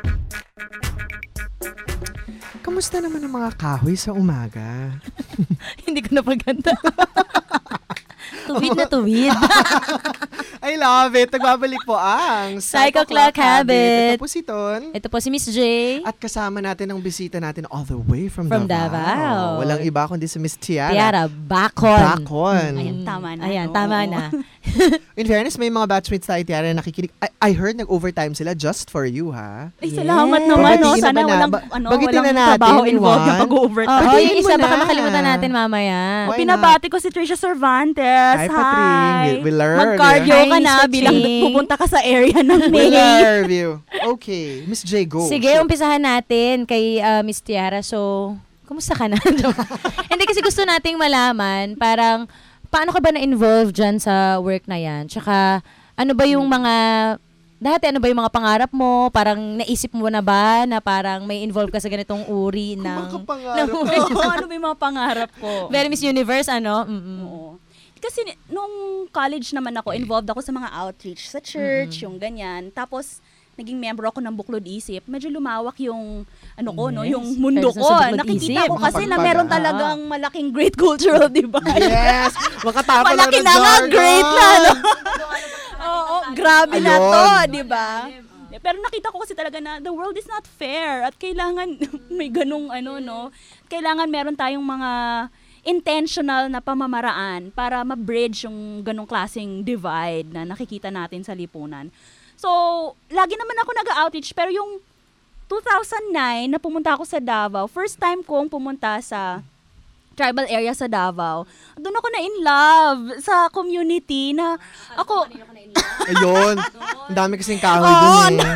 Speaker 10: Kamusta naman ang mga kahoy sa umaga?
Speaker 9: Hindi ko napaganda. Tuwid na tuwid.
Speaker 10: I love it. Nagbabalik po ang
Speaker 9: Psycho Clock Habit.
Speaker 10: Ito po si Ton.
Speaker 9: Ito po si Miss J.
Speaker 10: At kasama natin ang bisita natin all the way from,
Speaker 9: From
Speaker 10: Davao.
Speaker 9: Davao.
Speaker 10: Walang iba kundi si Miss Tiara.
Speaker 9: Tiara, Bacon.
Speaker 10: Bacon.
Speaker 16: Ayan, tama na.
Speaker 9: Ayan,
Speaker 16: no?
Speaker 9: tama na.
Speaker 10: In fairness, may mga batchmates tayo, Tiara, na nakikinig. I, I heard nag-overtime sila just for you, ha?
Speaker 16: Ay, salamat naman, no?
Speaker 10: Babatiin
Speaker 16: Sana
Speaker 10: na ba na?
Speaker 16: walang,
Speaker 10: Ba-
Speaker 16: ano,
Speaker 10: bagitin
Speaker 16: walang
Speaker 10: na natin,
Speaker 16: trabaho involved
Speaker 10: Juan.
Speaker 16: yung pag-overtime.
Speaker 9: Oo,
Speaker 10: Batiin
Speaker 9: yung
Speaker 10: mo
Speaker 9: isa,
Speaker 10: na.
Speaker 9: baka makalimutan natin mamaya.
Speaker 10: Why
Speaker 16: Pinabati ko si Trisha Cervantes.
Speaker 10: Hi, Patring. We, we learned.
Speaker 16: Mag-cardio
Speaker 9: Hi,
Speaker 16: ka na
Speaker 9: Miss
Speaker 16: bilang
Speaker 9: Patring.
Speaker 16: pupunta ka sa area ng
Speaker 10: We
Speaker 16: May.
Speaker 10: love you. Okay, Miss J, go.
Speaker 9: Sige,
Speaker 10: So,
Speaker 9: umpisahan natin kay uh, Miss Tiara. So, kumusta ka na? Hindi kasi gusto nating malaman, parang, paano ka ba na-involve dyan sa work na yan? Tsaka, ano ba yung mga, dati ano ba yung mga pangarap mo? Parang naisip mo na ba na parang may involve ka sa ganitong uri ng...
Speaker 10: pangarap
Speaker 16: Oo, ano ba yung mga pangarap ko?
Speaker 9: Very Miss Universe, ano? Mm-mm.
Speaker 16: Oo. Kasi nung college naman ako, involved ako sa mga outreach sa church, yung ganyan. Tapos, naging member ako ng Buklod Isip. Medyo lumawak yung, ano ko, no,
Speaker 9: Yes.
Speaker 16: yung mundo
Speaker 9: Person
Speaker 16: ko.
Speaker 9: sa Buklod
Speaker 16: Nakikita
Speaker 9: Isip.
Speaker 16: ko kasi na
Speaker 10: Makapagpag-
Speaker 16: meron
Speaker 10: ah.
Speaker 16: talagang malaking great cultural divide.
Speaker 10: Yes! Makatapon na
Speaker 16: Malaki
Speaker 10: ng
Speaker 16: na nga,
Speaker 10: jargon.
Speaker 16: great na, no? Oo, grabe na
Speaker 10: Ayun.
Speaker 16: to, di ba? Pero nakita ko kasi talaga na the world is not fair at kailangan may ganung ano, no? Kailangan meron tayong mga intentional na pamamaraan para ma-bridge yung ganong klaseng divide na nakikita natin sa lipunan. So, lagi naman ako nag-outreach, pero yung two thousand nine na pumunta ako sa Davao, first time kong pumunta sa tribal area sa Davao, doon ako na in love sa community na ako...
Speaker 10: Ayun. Ang dami kasing kahoy
Speaker 16: Oo,
Speaker 10: dun eh.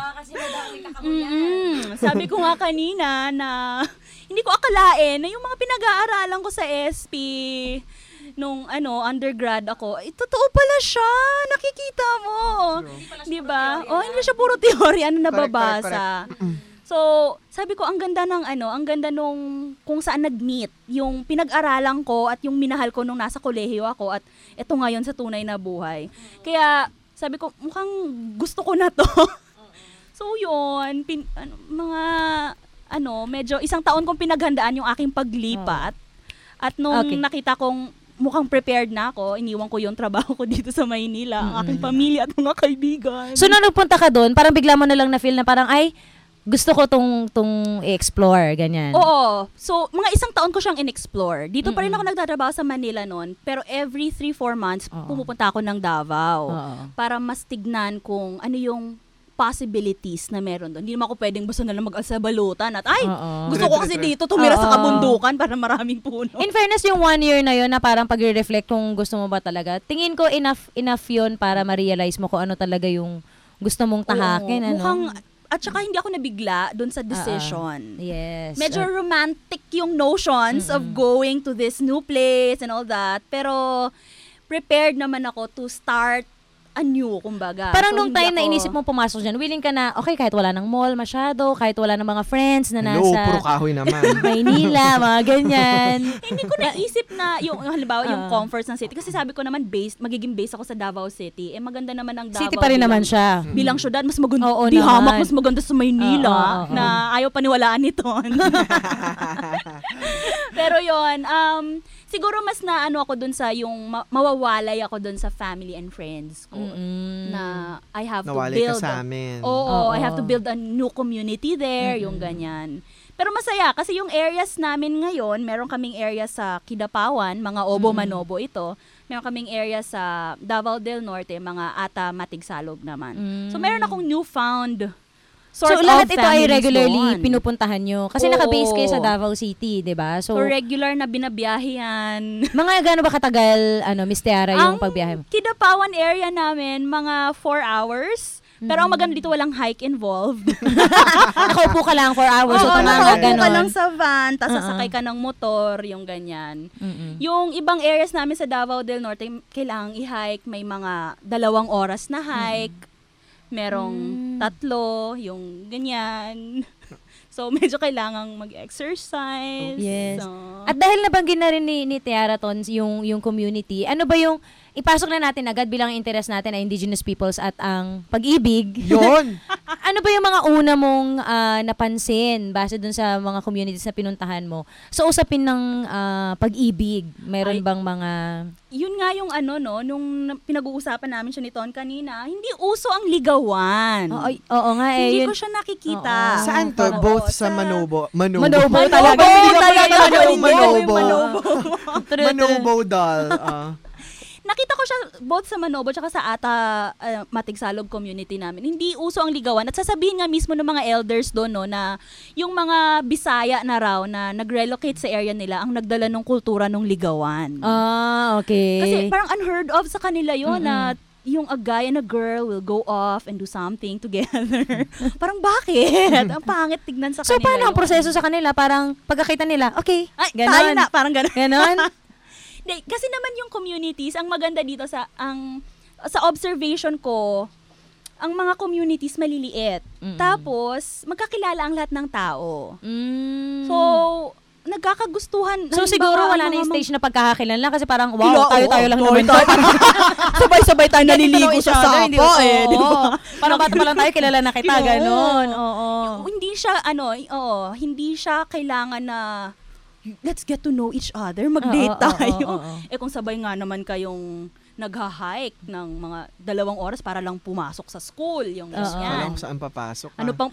Speaker 16: Mm-mm. Sabi ko nga kanina na hindi ko akalain na yung mga pinag-aaralan ko sa S P nung ano undergrad ako, eh, totoo pala siya. Nakikita mo. Di ba? Oh, hindi siya puro teorya na nababasa. So, sabi ko ang ganda ng ano, ang ganda nung kung saan nag-meet yung pinag-aralan ko at yung minahal ko nung nasa kolehiyo ako at eto ngayon sa tunay na buhay. Kaya sabi ko mukhang gusto ko na to. So, yun, pin, ano, mga ano, medyo isang taon kong pinaghandaan yung aking paglipat. At nung
Speaker 9: Okay.
Speaker 16: nakita kong mukhang prepared na ako, iniwan ko yung trabaho ko dito sa Maynila, ang aking pamilya at mga kaibigan.
Speaker 9: So, nung nagpunta ka doon, parang bigla mo na lang na-feel na parang, ay, gusto ko tong, tong i-explore, ganyan.
Speaker 16: Oo. So, mga isang taon ko siyang in-explore. Dito pa rin ako nagtatrabaho sa Manila noon, pero every three, four months, pumupunta ako ng Davao
Speaker 9: Oo.
Speaker 16: para mas tignan kung ano yung possibilities na meron doon. Hindi naman ako pwedeng basta na lang mag-alsabalutan at ay,
Speaker 9: Oo.
Speaker 16: gusto ko kasi dito tumira sa
Speaker 9: Oo.
Speaker 16: kabundukan para maraming puno.
Speaker 9: In fairness, yung one year na yun na parang pag-reflect kung gusto mo ba talaga, tingin ko enough enough yun para ma-realize mo kung ano talaga yung gusto mong tahakin.
Speaker 16: Oo,
Speaker 9: ano?
Speaker 16: mukhang, at saka hindi ako nabigla doon sa decision.
Speaker 9: Uh, yes.
Speaker 16: Medyo
Speaker 9: Uh,
Speaker 16: romantic yung notions of going to this new place and all that. Pero prepared naman ako to start anew, kumbaga.
Speaker 9: Parang
Speaker 16: So,
Speaker 9: nung
Speaker 16: hindi
Speaker 9: time na
Speaker 16: ako-
Speaker 9: inisip mong pumasok dyan, willing ka na, okay, kahit wala ng mall masyado, kahit wala ng mga friends na
Speaker 10: Hello,
Speaker 9: nasa
Speaker 10: puro kahoy naman.
Speaker 9: Maynila, mga ganyan.
Speaker 16: Hindi ko naisip na yung halimbawa yung
Speaker 9: Ah.
Speaker 16: comforts ng city kasi sabi ko naman based magiging base ako sa Davao City. Eh maganda naman ang Davao.
Speaker 9: City pa rin
Speaker 16: bilang-
Speaker 9: naman siya.
Speaker 16: Bilang syudad mas maganda.
Speaker 9: Oo
Speaker 16: Di hamak
Speaker 9: naman.
Speaker 16: mas maganda sa Maynila
Speaker 9: Oo, oo, oo.
Speaker 16: na ayaw paniwalaan nito. Pero yon um siguro mas na ano ako dun sa yung ma- mawawalay ako dun sa family and friends ko na I have
Speaker 10: Nawalay
Speaker 16: to
Speaker 10: ka
Speaker 16: build.
Speaker 10: sa amin.
Speaker 16: Oo,
Speaker 9: Oo.
Speaker 16: I have to build a new community there, yung ganyan. Pero masaya kasi yung areas namin ngayon, meron kaming area sa Kidapawan, mga Obo Manobo ito. Meron kaming area sa Davao del Norte, mga Ata Matigsalog naman. So meron akong newfound sort
Speaker 9: So
Speaker 16: of
Speaker 9: lahat ito ay
Speaker 16: families
Speaker 9: regularly
Speaker 16: doon.
Speaker 9: pinupuntahan nyo. Kasi
Speaker 16: Oo.
Speaker 9: naka-base kayo sa Davao City, di ba?
Speaker 16: So, regular na binabiyahe yan.
Speaker 9: Mga gaano ba katagal, ano, Miss Tiara, yung
Speaker 16: Ang
Speaker 9: pagbiyahe mo?
Speaker 16: Kidapawan area namin, mga four hours. Pero ang maganda dito, walang hike involved.
Speaker 9: Nakaupo ka lang four hours.
Speaker 16: Oo,
Speaker 9: o tumanga,
Speaker 16: nakaupo ka
Speaker 9: ganon.
Speaker 16: lang sa van, tapos
Speaker 9: Uh-uh.
Speaker 16: sasakay ka ng motor, yung ganyan.
Speaker 9: Mm-mm.
Speaker 16: Yung ibang areas namin sa Davao del Norte, kailangang i-hike, may mga dalawang oras na hike, merong tatlo, yung ganyan. So, medyo kailangang mag-exercise.
Speaker 9: Yes.
Speaker 16: So,
Speaker 9: At dahil nabanggit na rin ni, ni Tiara Tons yung, yung community, ano ba yung, ipasok na natin agad bilang interest natin ay indigenous peoples at ang pag-ibig.
Speaker 10: Yun!
Speaker 9: Ano ba yung mga una mong ah, napansin base dun sa mga communities na pinuntahan mo? So, usapin ng ah, pag-ibig, meron
Speaker 16: Ay.
Speaker 9: bang mga...
Speaker 16: yun nga yung ano, no, nung na- pinag-uusapan namin siya ni Ton kanina, hindi uso ang ligawan.
Speaker 9: Oo, ay- oo nga eh.
Speaker 16: Hindi
Speaker 9: yun-
Speaker 16: ko siya nakikita.
Speaker 9: Oo.
Speaker 10: Saan to?
Speaker 16: Oo,
Speaker 10: Both sa Manobo. Manobo.
Speaker 9: Manobo
Speaker 16: Manobo
Speaker 9: talaga.
Speaker 16: talaga.
Speaker 10: Manobo.
Speaker 16: Manobo.
Speaker 10: Manobo.
Speaker 16: Manobo.
Speaker 10: Manobo doll. Ah.
Speaker 16: Nakita ko siya both sa Manobo tsaka sa Ata uh, Matigsalog community namin. Hindi uso ang ligawan. At sasabihin nga mismo ng mga elders doon, no, na yung mga Bisaya na raw na nag-relocate sa area nila ang nagdala ng kultura ng ligawan.
Speaker 9: Ah, okay.
Speaker 16: Kasi parang unheard of sa kanila yon na yung a guy and a girl will go off and do something together. Parang bakit? Ang pangit tignan sa
Speaker 9: So,
Speaker 16: kanila.
Speaker 9: paano ang
Speaker 16: yun.
Speaker 9: proseso sa kanila? Parang pagkakita nila, okay,
Speaker 16: Ay,
Speaker 9: ganon.
Speaker 16: tayo na. Parang ganon.
Speaker 9: Ganon?
Speaker 16: Hindi, kasi naman yung communities, ang maganda dito sa ang sa observation ko, ang mga communities maliliit. Tapos, magkakilala ang lahat ng tao.
Speaker 9: Mm.
Speaker 16: So, nagkakagustuhan.
Speaker 9: So,
Speaker 16: Halimbawa,
Speaker 9: siguro wala
Speaker 16: ang
Speaker 9: na yung
Speaker 16: mga-
Speaker 9: stage na pagkakakilan kasi parang, wow,
Speaker 16: Ila,
Speaker 9: tayo-tayo
Speaker 16: oo,
Speaker 9: lang
Speaker 16: tayo,
Speaker 9: naman.
Speaker 16: tayo. Sabay-sabay tayo naliligo
Speaker 9: Each
Speaker 16: sa
Speaker 9: other, hindi
Speaker 16: sapa
Speaker 9: ba?
Speaker 16: eh, di ba?
Speaker 9: Oo. Parang bata pa lang tayo, kilala na kita,
Speaker 16: Oo.
Speaker 9: ganon. Oo.
Speaker 16: Hindi siya, ano, oo, hindi siya kailangan na let's get to know each other, mag-date
Speaker 9: Oo, oo,
Speaker 16: tayo.
Speaker 9: oo, oo.
Speaker 16: Eh kung sabay nga naman kayong nagha-hike ng mga dalawang oras para lang pumasok sa school, yung
Speaker 10: Alam
Speaker 16: ganyan.
Speaker 10: ko saan papasok.
Speaker 16: Ano pang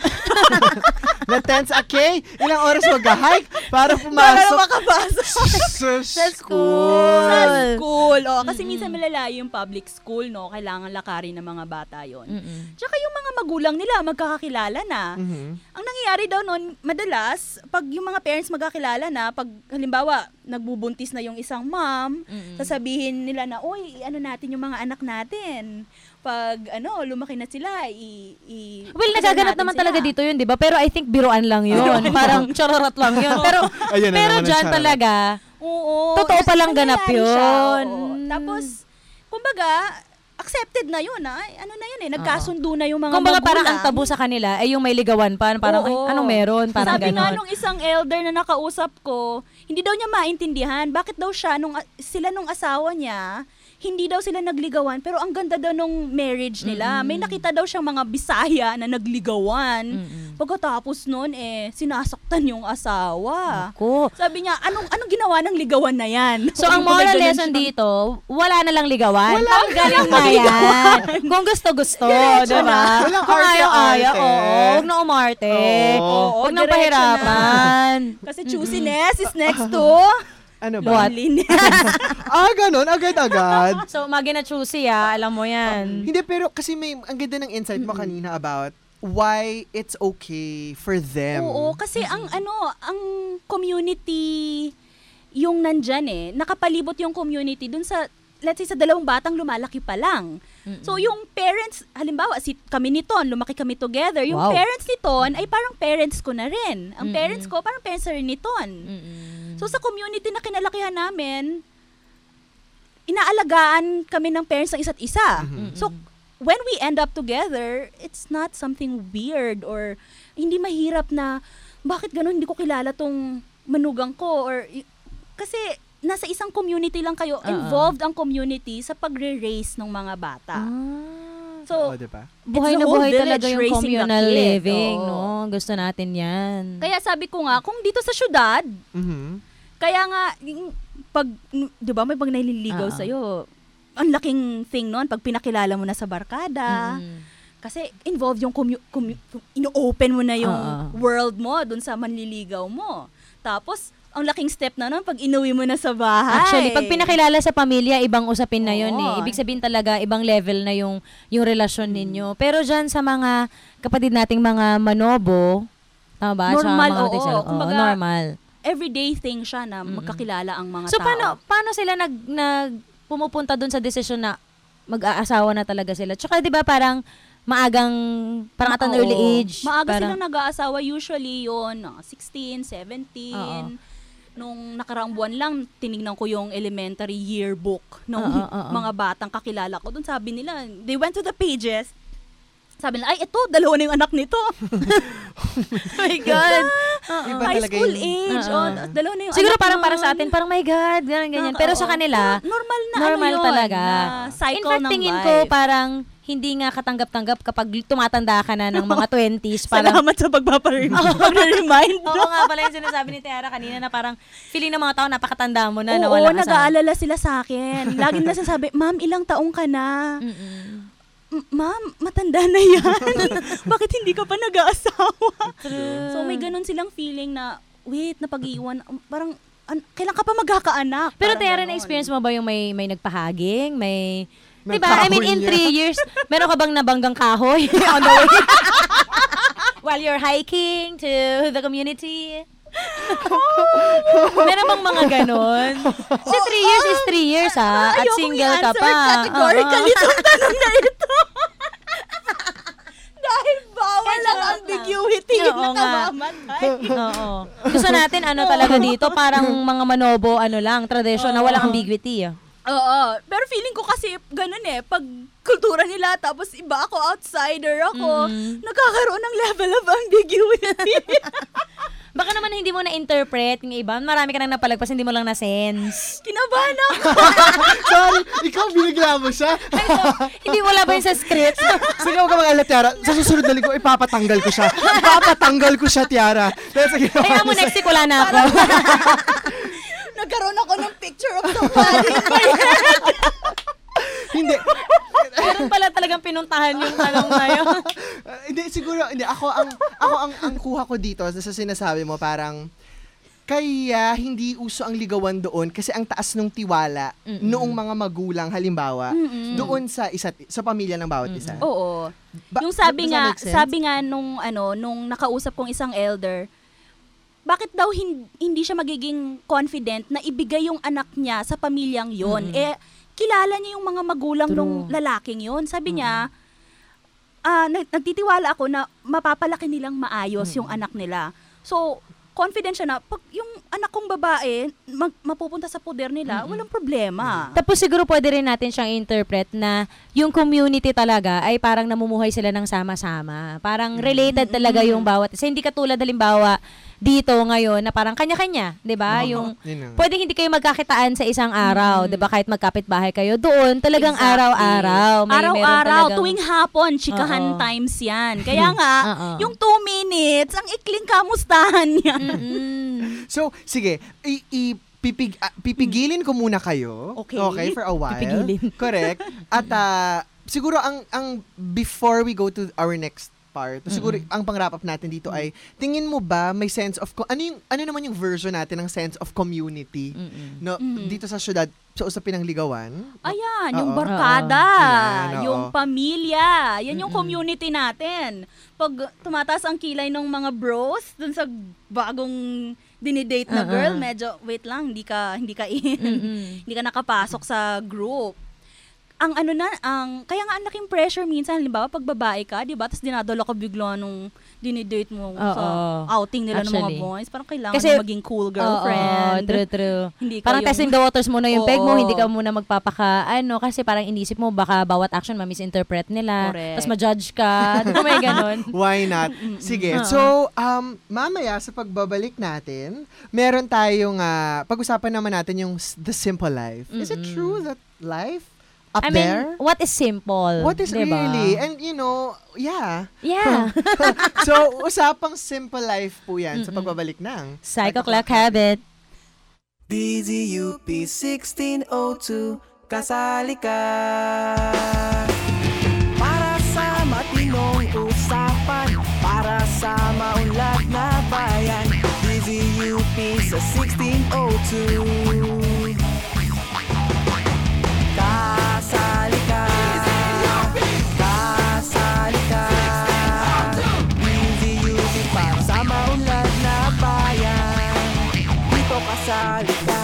Speaker 10: Na-tense, okay? Ilang oras mag-hike para
Speaker 16: para
Speaker 10: pumasok?
Speaker 16: makapasok
Speaker 10: Sa
Speaker 16: sa
Speaker 10: school.
Speaker 16: Sa school. Oh, kasi minsan malalayo yung public school, no? Kailangan lakarin ng mga bata yon. Tsaka yung mga magulang nila magkakakilala na. Ang nangyayari daw noon, madalas, pag yung mga parents magkakilala na, pag halimbawa, nagbubuntis na yung isang mom, sasabihin nila na, oy, ano natin yung mga anak natin. Pag, ano, lumaki na sila, i... i
Speaker 9: Well,
Speaker 16: kasal
Speaker 9: nagaganap
Speaker 16: natin
Speaker 9: naman
Speaker 16: sila.
Speaker 9: talaga dito yun, di ba? Pero I think biruan lang yun.
Speaker 16: Biruan
Speaker 9: Parang
Speaker 16: lang.
Speaker 9: chararot lang yun. Pero,
Speaker 10: Ayan na
Speaker 9: pero
Speaker 10: naman ang
Speaker 9: dyan
Speaker 10: chararot.
Speaker 9: talaga,
Speaker 16: Oo.
Speaker 9: totoo palang ganap
Speaker 16: nangyayari siya,
Speaker 9: yun.
Speaker 16: oo. Tapos, kumbaga, accepted na yun, ah. Ano na yun eh, nagkasundo na yung mga
Speaker 9: kung baga
Speaker 16: magulang.
Speaker 9: parang ang tabu sa kanila ay yung may ligawan pa. Parang,
Speaker 16: Oo.
Speaker 9: ay, anong meron? Parang
Speaker 16: Sabi nga
Speaker 9: ganon.
Speaker 16: nung isang elder na nakausap ko, hindi daw niya maintindihan bakit daw siya, nung, sila nung asawa niya, hindi daw sila nagligawan, pero ang ganda daw nung marriage nila. May nakita daw siyang mga Bisaya na nagligawan. Pagkatapos nun, eh, sinasaktan yung asawa.
Speaker 9: Ako.
Speaker 16: Sabi niya, anong anong ginawa ng ligawan na yan?
Speaker 9: So, ang
Speaker 16: Kumbaga,
Speaker 9: moral
Speaker 16: ganun
Speaker 9: lesson
Speaker 16: siya.
Speaker 9: dito, wala na lang ligawan.
Speaker 16: Wala
Speaker 9: Ang
Speaker 16: na
Speaker 9: galing
Speaker 16: lang
Speaker 9: na yan.
Speaker 16: ligawan.
Speaker 9: Kung gusto-gusto,
Speaker 16: Diretso
Speaker 9: diba?
Speaker 16: na.
Speaker 10: Walang
Speaker 9: Kung ayaw-ayaw,
Speaker 10: arte-arte.
Speaker 9: oo. Huwag na umarte.
Speaker 10: Oo.
Speaker 16: Oo,
Speaker 9: Huwag nang
Speaker 16: diretso
Speaker 9: pahirapan.
Speaker 16: Kasi choosiness is next to
Speaker 10: Ano ba?
Speaker 9: Loneliness.
Speaker 10: ah, ganun. Agad-agad.
Speaker 9: So, magi na choosy ah. Alam mo yan.
Speaker 10: Uh, hindi, pero kasi may, ang ganda ng insight mo mm-hmm. kanina about why it's okay for them.
Speaker 16: Oo, kasi mm-hmm. ang ano, ang community yung nandyan eh. Nakapalibot yung community dun sa, let's say, sa dalawang batang lumalaki pa lang. Mm-hmm. So, yung parents, halimbawa, si kami ni Ton, lumaki kami together. Yung wow. parents ni Ton ay parang parents ko na rin. Ang mm-hmm. parents ko, parang parents na rin ni Ton. Mm-hmm. So, sa community na kinalakihan namin, inaalagaan kami ng parents ng isa't isa. Mm-hmm. So, when we end up together, it's not something weird or hindi mahirap na, bakit ganun, hindi ko kilala tong manugang ko or, kasi, nasa isang community lang kayo, uh-uh. involved ang community sa pagre-raise ng mga bata.
Speaker 9: Ah.
Speaker 16: So,
Speaker 10: oh, diba?
Speaker 9: buhay na buhay talaga yung communal living, no? Gusto natin yan.
Speaker 16: Kaya sabi ko nga, kung dito sa syudad,
Speaker 10: mm-hmm.
Speaker 16: kaya nga, pag, di ba, may pag naililigaw uh-uh. sa'yo, ang laking thing nun, pag pinakilala mo na sa barkada, mm-hmm. kasi involved yung, commu- commu- ino-open mo na yung uh-uh. world mo dun sa manliligaw mo. Tapos, ang laking step na nun pag inuwi mo na sa bahay.
Speaker 9: Actually, pag pinakilala sa pamilya, ibang usapin na yun eh. Ibig sabihin talaga, ibang level na yung, yung relasyon hmm. ninyo. Pero dyan sa mga kapatid nating mga manobo, tama ba?
Speaker 16: Normal,
Speaker 9: mga
Speaker 16: oo.
Speaker 9: oo. Kumbaga, normal.
Speaker 16: Everyday thing siya na mm-hmm. magkakilala ang mga
Speaker 9: so,
Speaker 16: tao.
Speaker 9: So, paano, paano sila nag, nag pumupunta dun sa desisyon na mag-aasawa na talaga sila? Tsaka, di ba, parang maagang, parang at an early age.
Speaker 16: Maaga
Speaker 9: parang,
Speaker 16: silang nag-aasawa, usually yun, sixteen, seventeen. Oo. Nung nakaraang buwan lang, tinignan ko yung elementary yearbook ng uh, uh, uh, uh. mga batang kakilala ko. Doon sabi nila, they went to the pages. Sabi nila, ay, ito, dalawa na yung anak nito.
Speaker 9: Oh my God.
Speaker 16: Uh-uh. High school yung, age. Uh-uh. Oh, dalawa na yung
Speaker 9: siguro
Speaker 16: anak
Speaker 9: parang
Speaker 16: nun.
Speaker 9: para sa atin, parang my God, ganyan, ganyan. Uh-uh. Pero sa kanila,
Speaker 16: normal na
Speaker 9: normal
Speaker 16: ano yun,
Speaker 9: talaga.
Speaker 16: Na cycle
Speaker 9: in fact,
Speaker 16: ng
Speaker 9: tingin
Speaker 16: life.
Speaker 9: ko parang hindi nga katanggap-tanggap kapag tumatanda ka na ng mga twenties. Parang,
Speaker 16: salamat sa pagpapare-remind.
Speaker 9: Oo nga pala yung sinasabi ni Tiara kanina na parang feeling ng mga tao napakatanda mo na.
Speaker 16: Oo,
Speaker 9: na
Speaker 16: nag-aalala sila sa akin. Lagi na sasabi, ma'am, ilang taong ka na? M- ma'am, matanda na yan. Bakit hindi ka pa nag-aasawa? True. So may ganun silang feeling na, wait, napag-iwan. Parang, an- kailan ka pa magkakaanak?
Speaker 9: Pero Tiara, na-experience mo ba yung may, may nagpahaging? May... Diba? I mean, in three years, meron ka bang nabanggang kahoy on the way? While you're hiking to the community? Meron bang mga ganon? Kasi three years is three years, ha? At single ka pa.
Speaker 16: Categorically itong tanong na ito. Dahil bawal ang ambiguity na kamamatay.
Speaker 9: Oo. Gusto natin, ano talaga dito, parang mga manobo, ano lang, tradition na walang ambiguity.
Speaker 16: Oo. Pero feeling ko kasi ganun eh. Pag kultura nila, tapos iba ako, outsider ako, mm. nagkakaroon ng level of ambiguity.
Speaker 9: Baka naman hindi mo na-interpret yung iba. Marami ka nang napalagpas, hindi mo lang na-sense.
Speaker 16: Kinabahan ako.
Speaker 10: Sorry, ikaw binigla mo siya.
Speaker 9: Ay, so, hindi wala ba yun sa script?
Speaker 10: Sige ako mga ala, Tiara. Sa susunod na linggo, ipapatanggal ko siya. Ipapatanggal ko siya, Tiara.
Speaker 9: Kaya mo next week, wala na ako.
Speaker 16: Nagkaroon ako ng picture of somebody in my head.
Speaker 10: Hindi.
Speaker 9: Meron pala talagang pinuntahan yung tanong na yun.
Speaker 10: uh, hindi, siguro, hindi. Ako, ang, ako ang, ang kuha ko dito sa sinasabi mo, parang, kaya hindi uso ang ligawan doon kasi ang taas ng tiwala Mm-mm. noong mga magulang, halimbawa, Mm-mm. doon sa isa't, sa pamilya ng bawat isa.
Speaker 16: Mm-mm. Oo. Ba- yung sabi nga, sabi nga nung, ano, nung nakausap kong isang elder, bakit daw hin- hindi siya magiging confident na ibigay yung anak niya sa pamilyang yon? Mm-hmm. Eh, kilala niya yung mga magulang True. Nung lalaking yon. Sabi mm-hmm. niya, uh, nagtitiwala ako na mapapalaki nilang maayos mm-hmm. yung anak nila. So, confident siya na pag yung anak kong babae mag- mapupunta sa poder nila, mm-hmm. walang problema.
Speaker 9: Mm-hmm. Tapos siguro pwede rin natin siyang interpret na yung community talaga ay parang namumuhay sila ng sama-sama. Parang related mm-hmm. talaga yung bawat isa. Hindi katulad halimbawa dito ngayon na parang kanya-kanya, 'di ba? Uh-huh. Yung pwedeng hindi kayo magkakitaan sa isang araw, mm. 'di ba? Kahit magkapit-bahay kayo doon, talagang exactly. araw-araw, may
Speaker 16: araw-araw
Speaker 9: talagang...
Speaker 16: tuwing hapon, chikahan uh-oh. Times 'yan. Kaya nga, uh-oh. yung two minutes, ang ikling kamustahan niya.
Speaker 10: Mm-hmm. So, sige, i- i- pipig uh, pipigilin ko muna kayo.
Speaker 16: Okay.
Speaker 10: Okay, for a while.
Speaker 9: Pipigilin.
Speaker 10: Correct. At uh, siguro ang ang before we go to our next part. Siguro ang pang-wrap up natin dito ay tingin mo ba may sense of co- ano yung ano naman yung version natin ng sense of community no dito sa syudad sa usapin ng ligawan?
Speaker 16: Ayan,
Speaker 10: Oo.
Speaker 16: yung barkada,
Speaker 10: Ayan, oo.
Speaker 16: yung pamilya, yan yung community natin. Pag tumataas ang kilay ng mga bros dun sa bagong dinidate na
Speaker 9: Uh-uh.
Speaker 16: girl, medyo wait lang, hindi ka hindi ka in, hindi ka nakapasok sa group. Ang ano na, ang kaya nga ang laking pressure minsan, halimbawa pag babae ka, 'di ba? Tapos dinadala ka bigla nung dinidate mo
Speaker 9: Oo.
Speaker 16: sa outing nila ng mga
Speaker 9: Actually.
Speaker 16: boys. Parang kailangan
Speaker 9: Kasi-
Speaker 16: mo maging cool girlfriend.
Speaker 9: Oo, true, true.
Speaker 16: Hindi ka
Speaker 9: Parang
Speaker 16: yung-
Speaker 9: testing the waters muna yung peg mo,
Speaker 16: Oo.
Speaker 9: hindi ka muna magpapaka, ano, kasi parang inisip mo, baka bawat action ma-misinterpret nila.
Speaker 16: Correct.
Speaker 9: Tapos ma-judge ka. Di ba may ganon?
Speaker 10: Why not? Sige.
Speaker 9: Oo.
Speaker 10: So, um, mamaya sa pagbabalik natin, meron tayong, ah, pag-usapan naman natin yung s- the simple life. Is it true that life up
Speaker 9: I mean,
Speaker 10: there?
Speaker 9: what is simple?
Speaker 10: What is
Speaker 9: diba?
Speaker 10: really? And you know, yeah.
Speaker 9: Yeah.
Speaker 10: So, usapang simple life po yan sa pagbabalik ng
Speaker 9: Psycho Clock Habit.
Speaker 3: D Z U P sixteen oh two, kasali ka. Para sa matinong usapan, para sa maunlad na bayan, D Z U P sa sixteen oh two. Kasali ka. Kasali ka. D Z U P para sa maunlad na bayan, dito kasali ka.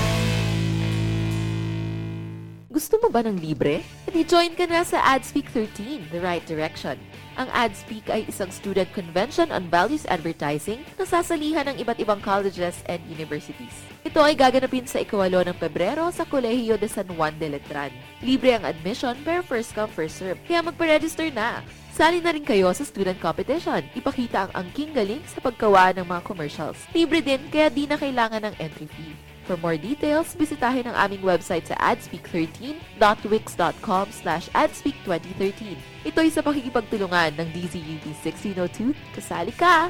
Speaker 5: Gusto mo ba ng libre? I-join ka na sa AdSpeak thirteen, The Right Direction. Ang AdSpeak ay isang student convention on values advertising na sasalihan ng iba't ibang colleges and universities. Ito ay gaganapin sa ikawalo ng Pebrero sa Colegio de San Juan de Letran. Libre ang admission pero first come first serve, kaya magpa-register na. Sali na rin kayo sa student competition. Ipakita ang angking galing sa paggawa ng mga commercials. Libre din kaya di na kailangan ng entry fee. For more details, bisitahin ang aming website sa adspeak thirteen dot wix dot com slash adspeak twenty thirteen. Ito ay sa pakikipagtulungan ng D Z U P sixteen oh two. Kasali ka!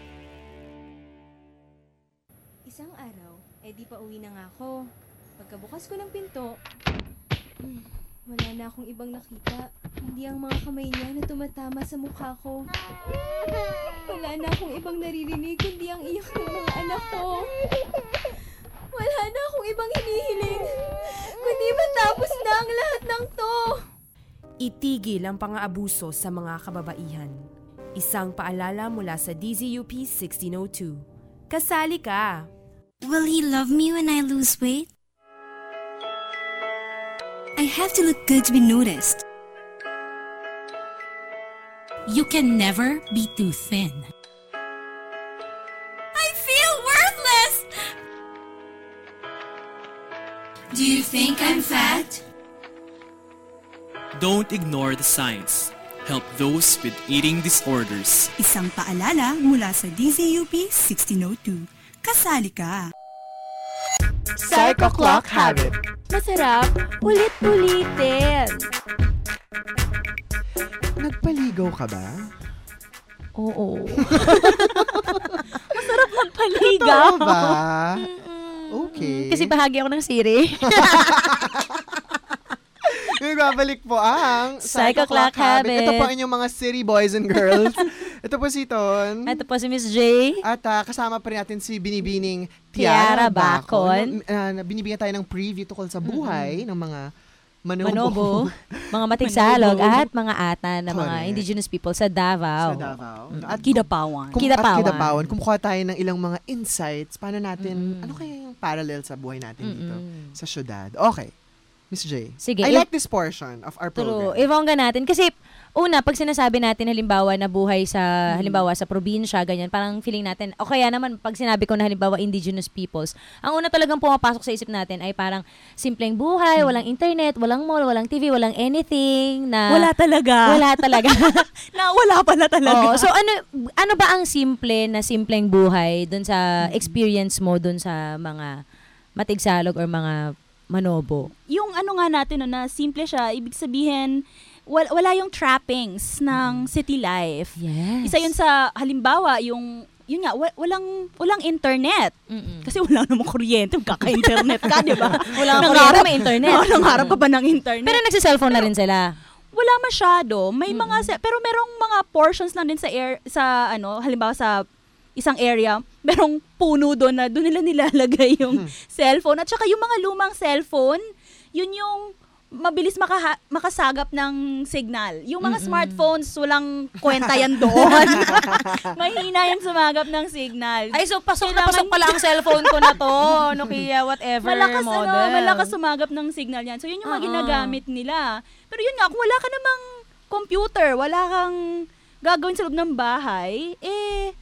Speaker 1: Isang araw, eh di pa uwi na nga ako. Pagkabukas ko ng pinto, hmm, wala na akong ibang nakita. Hindi ang mga kamay niya na tumatama sa mukha ko. Wala na akong ibang naririnig kundi ang iyak ng mga anak ko. Wala na akong ibang hinihiling kundi matapos na ang lahat ng to.
Speaker 2: Itigil ang pang-aabuso sa mga kababaihan. Isang paalala mula sa D Z U P sixteen oh two. Kasali ka!
Speaker 21: Will he love me when I lose weight? I have to look good to be noticed.
Speaker 4: You can never be too thin.
Speaker 21: I feel worthless! Do you think I'm fat?
Speaker 24: Don't ignore the signs. Help those with eating disorders.
Speaker 23: Isang paalala mula sa D Z U P sixteen oh two. Kasali ka!
Speaker 10: Psycho Clock Habit.
Speaker 8: Masarap, ulit-ulitin.
Speaker 10: Nagpaligaw ka ba?
Speaker 9: Oo.
Speaker 16: Masarap magpaligaw.
Speaker 10: Totoo ba? Okay.
Speaker 9: Kasi bahagi ako ng siri.
Speaker 10: Nagbabalik po ang
Speaker 9: Psycho Clock Habit.
Speaker 10: Ito po inyong mga city boys and girls. Ito po si Ton.
Speaker 9: Ito po si Miss J.
Speaker 10: At uh, kasama pa rin natin si Binibining
Speaker 9: Tiara
Speaker 10: Tiara
Speaker 9: Bacon.
Speaker 10: Bacon. Uh, binibigyan tayo ng preview tukol sa buhay mm-hmm. ng mga manobo.
Speaker 9: Manobo, mga matigsalog
Speaker 10: Manobo.
Speaker 9: at mga ata na mga
Speaker 10: Correct.
Speaker 9: indigenous people sa Davao.
Speaker 10: Sa Davao.
Speaker 9: Mm-hmm.
Speaker 10: At
Speaker 16: Kidapawan.
Speaker 10: Kum-
Speaker 9: Kidapawan.
Speaker 10: At Kidapawan. Kumukuha tayo ng ilang mga insights. Paano natin, mm-hmm. ano kaya yung parallel sa buhay natin mm-hmm. dito sa syudad. Okay. Miss J.
Speaker 9: Sige,
Speaker 10: I
Speaker 9: if,
Speaker 10: like this portion of our
Speaker 9: true.
Speaker 10: program.
Speaker 9: Ibongga natin. Kasi, una, pag sinasabi natin halimbawa na buhay sa, hmm. halimbawa sa probinsya, ganyan, parang feeling natin, o kaya naman, pag sinabi ko na halimbawa indigenous peoples, ang una talagang pumapasok sa isip natin ay parang simpleng buhay, hmm. walang internet, walang mall, walang T V, walang anything na...
Speaker 16: Wala talaga.
Speaker 9: Wala talaga.
Speaker 16: na wala pala talaga.
Speaker 9: Oo, so, ano ano ba ang simple na simpleng buhay dun sa experience mo dun sa mga matigsalog or mga manobo?
Speaker 16: Yung ano nga natin no, na simple siya, ibig sabihin wala, wala yung trappings ng city life.
Speaker 9: Yes.
Speaker 16: Isa yun sa halimbawa yung yun nga wa- walang walang internet.
Speaker 9: Mm-mm.
Speaker 16: Kasi wala namang kuryente, magkaka-internet ka, 'di ba?
Speaker 9: Wala kang kuryente, may internet.
Speaker 16: Oo, nangarap ka ba ng internet?
Speaker 9: Pero nagsi-cellphone na rin sila.
Speaker 16: wala masyado. May mm-hmm. mga se- pero merong mga portions lang din sa air sa ano, halimbawa sa isang area, merong puno doon na doon nila nilalagay yung hmm. cellphone. At saka yung mga lumang cellphone, yun yung mabilis makaha- makasagap ng signal. Yung mga mm-mm. smartphones, walang kwenta yan doon. Mahina yung sumagap ng signal.
Speaker 9: Ay, so pasok na pasok pala ang cellphone ko na to. Nokia, whatever
Speaker 16: malakas,
Speaker 9: model.
Speaker 16: Ano, malakas sumagap ng signal yan. So, yun yung mga uh-uh. ginagamit nila. Pero yun nga, kung wala ka namang computer, wala kang gagawin sa loob ng bahay, eh,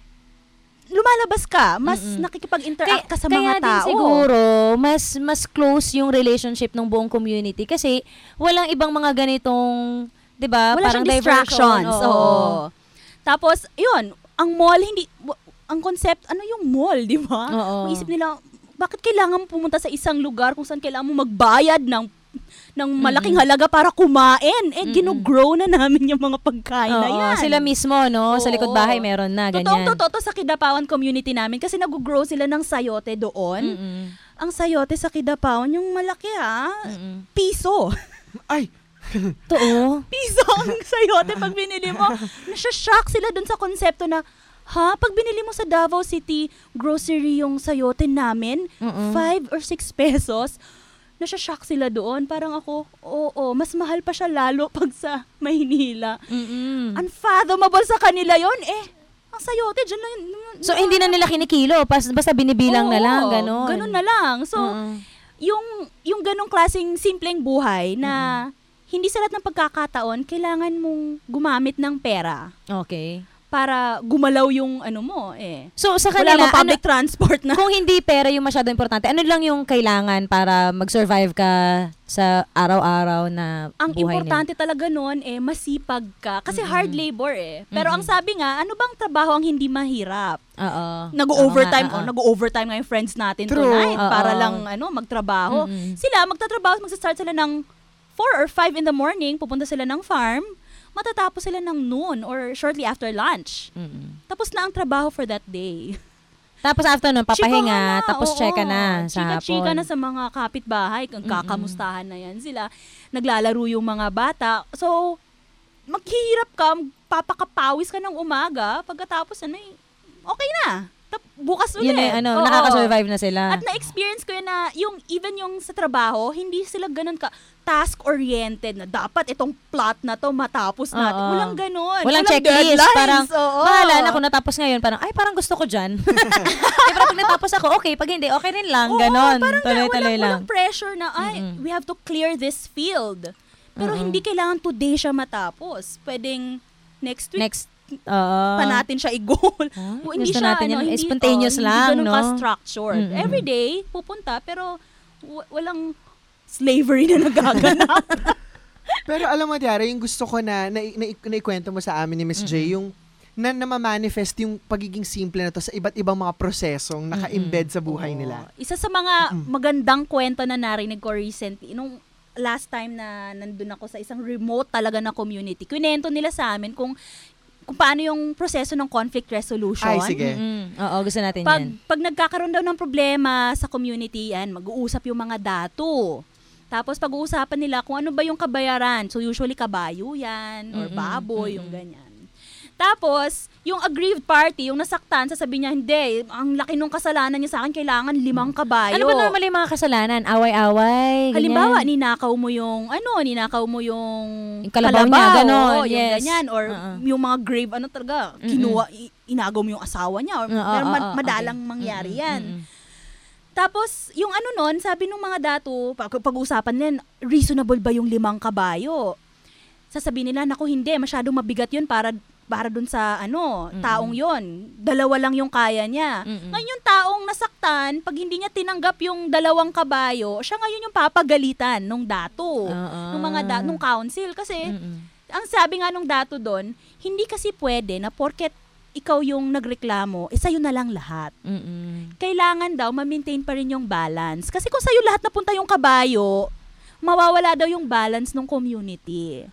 Speaker 16: lumalabas ka, mas Mm-mm. nakikipag-interact ka sa
Speaker 9: kaya
Speaker 16: mga tao.
Speaker 9: Kaya din siguro, mas mas close yung relationship ng buong community kasi walang ibang mga ganitong, 'di ba?
Speaker 16: Wala
Speaker 9: parang
Speaker 16: siyang distractions. Oo. Oo. Tapos, yun, ang mall hindi ang concept, ano yung mall, 'di ba? Maisip nila, bakit kailangan pumunta sa isang lugar kung saan kailangan mo magbayad ng ng malaking mm-hmm. halaga para kumain. Eh, mm-hmm. gino-grow na namin yung mga pagkain
Speaker 9: Oo,
Speaker 16: na yan.
Speaker 9: Sila mismo, no? Oo. Sa likod bahay, meron na, ganyan.
Speaker 16: Totoong totoo sa Kidapawan community namin kasi nag-grow sila ng sayote doon. Mm-hmm. Ang sayote sa Kidapawan, yung malaki ha, mm-hmm. piso.
Speaker 10: Ay!
Speaker 9: Totoo?
Speaker 16: Piso ang sayote pag binili mo. Nasya-shock sila doon sa konsepto na, ha? Pag binili mo sa Davao City grocery yung sayote namin, mm-hmm. five or six pesos, nasya-shock sila doon. Parang ako, oo, mas mahal pa siya lalo pag sa Maynila.
Speaker 9: Mm-mm.
Speaker 16: Unfathomable sa kanila yon eh. Ang sayote, dyan lang.
Speaker 9: So, hindi na nila kinikilo. Basta binibilang oo, na lang, gano'n.
Speaker 16: Gano'n na lang. So, uh-uh. yung, yung ganong klaseng simpleng buhay na uh-huh. hindi sa lahat ng pagkakataon, kailangan mong gumamit ng pera.
Speaker 9: Okay.
Speaker 16: Para gumalaw yung ano mo eh.
Speaker 9: So sa kanila,
Speaker 16: wala mo public ano, transport na.
Speaker 9: Kung hindi pera yung masyado importante, ano lang yung kailangan para mag-survive ka sa araw-araw na
Speaker 16: ang
Speaker 9: buhay
Speaker 16: importante
Speaker 9: nila?
Speaker 16: Talaga noon eh, masipag ka. Kasi mm-hmm. hard labor eh. Pero mm-hmm. ang sabi nga, ano bang trabaho ang hindi mahirap?
Speaker 9: Oo.
Speaker 16: Nag-overtime,
Speaker 9: uh-huh.
Speaker 16: oh, nag-overtime nga yung friends natin
Speaker 10: True.
Speaker 16: tonight
Speaker 9: Uh-oh.
Speaker 16: para lang ano magtrabaho. Mm-hmm. Sila, magtatrabaho, magsa-start sila ng four or five in the morning, pupunta sila ng farm, matatapos sila ng noon or shortly after lunch. Mm-hmm. Tapos na ang trabaho for that day.
Speaker 9: Tapos after nun, papahinga,
Speaker 16: na,
Speaker 9: tapos
Speaker 16: oo,
Speaker 9: check na sa hapon.
Speaker 16: Chika-chika na sa mga kapitbahay, kakamustahan na yan sila. Naglalaro yung mga bata. So, maghihirap ka, papakapawis ka ng umaga, pagkatapos ano, okay na. Bukas ulit.
Speaker 9: Yun eh, ano, nakaka-survive na sila.
Speaker 16: At na-experience ko yun na, yung, even yung sa trabaho, hindi sila ganun ka task-oriented na dapat itong plot na to matapos natin.
Speaker 9: Oo.
Speaker 16: Walang ganun.
Speaker 9: Walang,
Speaker 16: Walang
Speaker 9: checklist.
Speaker 16: deadlines.
Speaker 9: Parang,
Speaker 16: Oo.
Speaker 9: bahala na kung natapos ngayon, parang, ay, parang gusto ko dyan. eh, pero pag natapos ako, okay. Pag hindi, okay rin lang.
Speaker 16: Oo,
Speaker 9: ganon.
Speaker 16: Parang
Speaker 9: Tuloy-tuloy
Speaker 16: walang,
Speaker 9: lang.
Speaker 16: walang pressure na, ay,
Speaker 9: Mm-mm.
Speaker 16: we have to clear this field. Pero
Speaker 9: Mm-mm.
Speaker 16: hindi kailangan today siya matapos. Pwedeng next week.
Speaker 9: Next Uh,
Speaker 16: pa natin siya i-goal.
Speaker 9: Uh,
Speaker 16: hindi siya, ano, hindi,
Speaker 9: spontaneous
Speaker 16: oh,
Speaker 9: lang,
Speaker 16: hindi
Speaker 9: no?
Speaker 16: ganun ka-structured.
Speaker 9: Mm-mm.
Speaker 16: Every day, pupunta, pero w- walang slavery na nagaganap.
Speaker 10: Pero alam mo, Tiara, yung gusto ko na, na, na, na ikwento mo sa amin ni Miss J, mm-hmm. yung na namamanifest yung pagiging simple na to sa iba't ibang mga prosesong naka-embed sa buhay
Speaker 16: Oo.
Speaker 10: nila.
Speaker 16: Isa sa mga mm-hmm. magandang kwento na narinig ko recently, nung last time na nandun ako sa isang remote talaga na community, kwento nila sa amin kung kung paano yung proseso ng conflict resolution.
Speaker 10: Ay, sige.
Speaker 9: Mm-hmm. Oo, gusto natin
Speaker 16: pag,
Speaker 9: yan.
Speaker 16: Pag nagkakaroon daw ng problema sa community, yan, mag-uusap yung mga dato. Tapos pag-uusapan nila kung ano ba yung kabayaran. So usually kabayo yan, or
Speaker 9: Mm-mm.
Speaker 16: baboy,
Speaker 9: Mm-mm.
Speaker 16: yung ganyan. Tapos, yung aggrieved party, yung nasaktan, sasabihin niya, hindi, ang laki nung kasalanan niya sa akin, kailangan limang kabayo.
Speaker 9: Ano ba normally yung mga kasalanan? Away-away?
Speaker 16: Halimbawa,
Speaker 9: ganyan.
Speaker 16: ninakaw mo yung, ano, ninakaw mo yung,
Speaker 9: yung kalabaw, niya, gano'n.
Speaker 16: Oo, yung
Speaker 9: yes.
Speaker 16: ganyan. Or
Speaker 9: uh-uh.
Speaker 16: yung mga grave, ano talaga, kinuha, i- inagaw mo yung asawa niya. Or,
Speaker 9: Uh-uh,
Speaker 16: pero ma-
Speaker 9: uh-uh,
Speaker 16: madalang
Speaker 9: okay.
Speaker 16: mangyari
Speaker 9: Mm-mm,
Speaker 16: yan.
Speaker 9: mm-mm.
Speaker 16: Tapos, yung ano nun, sabi nung mga dato, pag- pag-uusapan nila, reasonable ba yung limang kabayo? Sasabihin nila, naku, hindi, masyadong mabigat yun para para dun sa ano,
Speaker 9: Mm-mm.
Speaker 16: taong yon. Dalawa lang yung kaya niya.
Speaker 9: Mm-mm.
Speaker 16: Ngayon yung taong nasaktan, pag hindi niya tinanggap yung dalawang kabayo, siya ngayon yung papagalitan nung dato,
Speaker 9: Uh-uh.
Speaker 16: nung mga da- nung council kasi
Speaker 9: Mm-mm.
Speaker 16: ang sabi nga nung dato doon, hindi kasi pwede na porket ikaw yung nagreklamo, eh sa'yo na lang lahat.
Speaker 9: Mm-mm.
Speaker 16: Kailangan daw ma-maintain pa rin yung balance. Kasi kung sa'yo lahat napunta yung kabayo, mawawala daw yung balance ng community.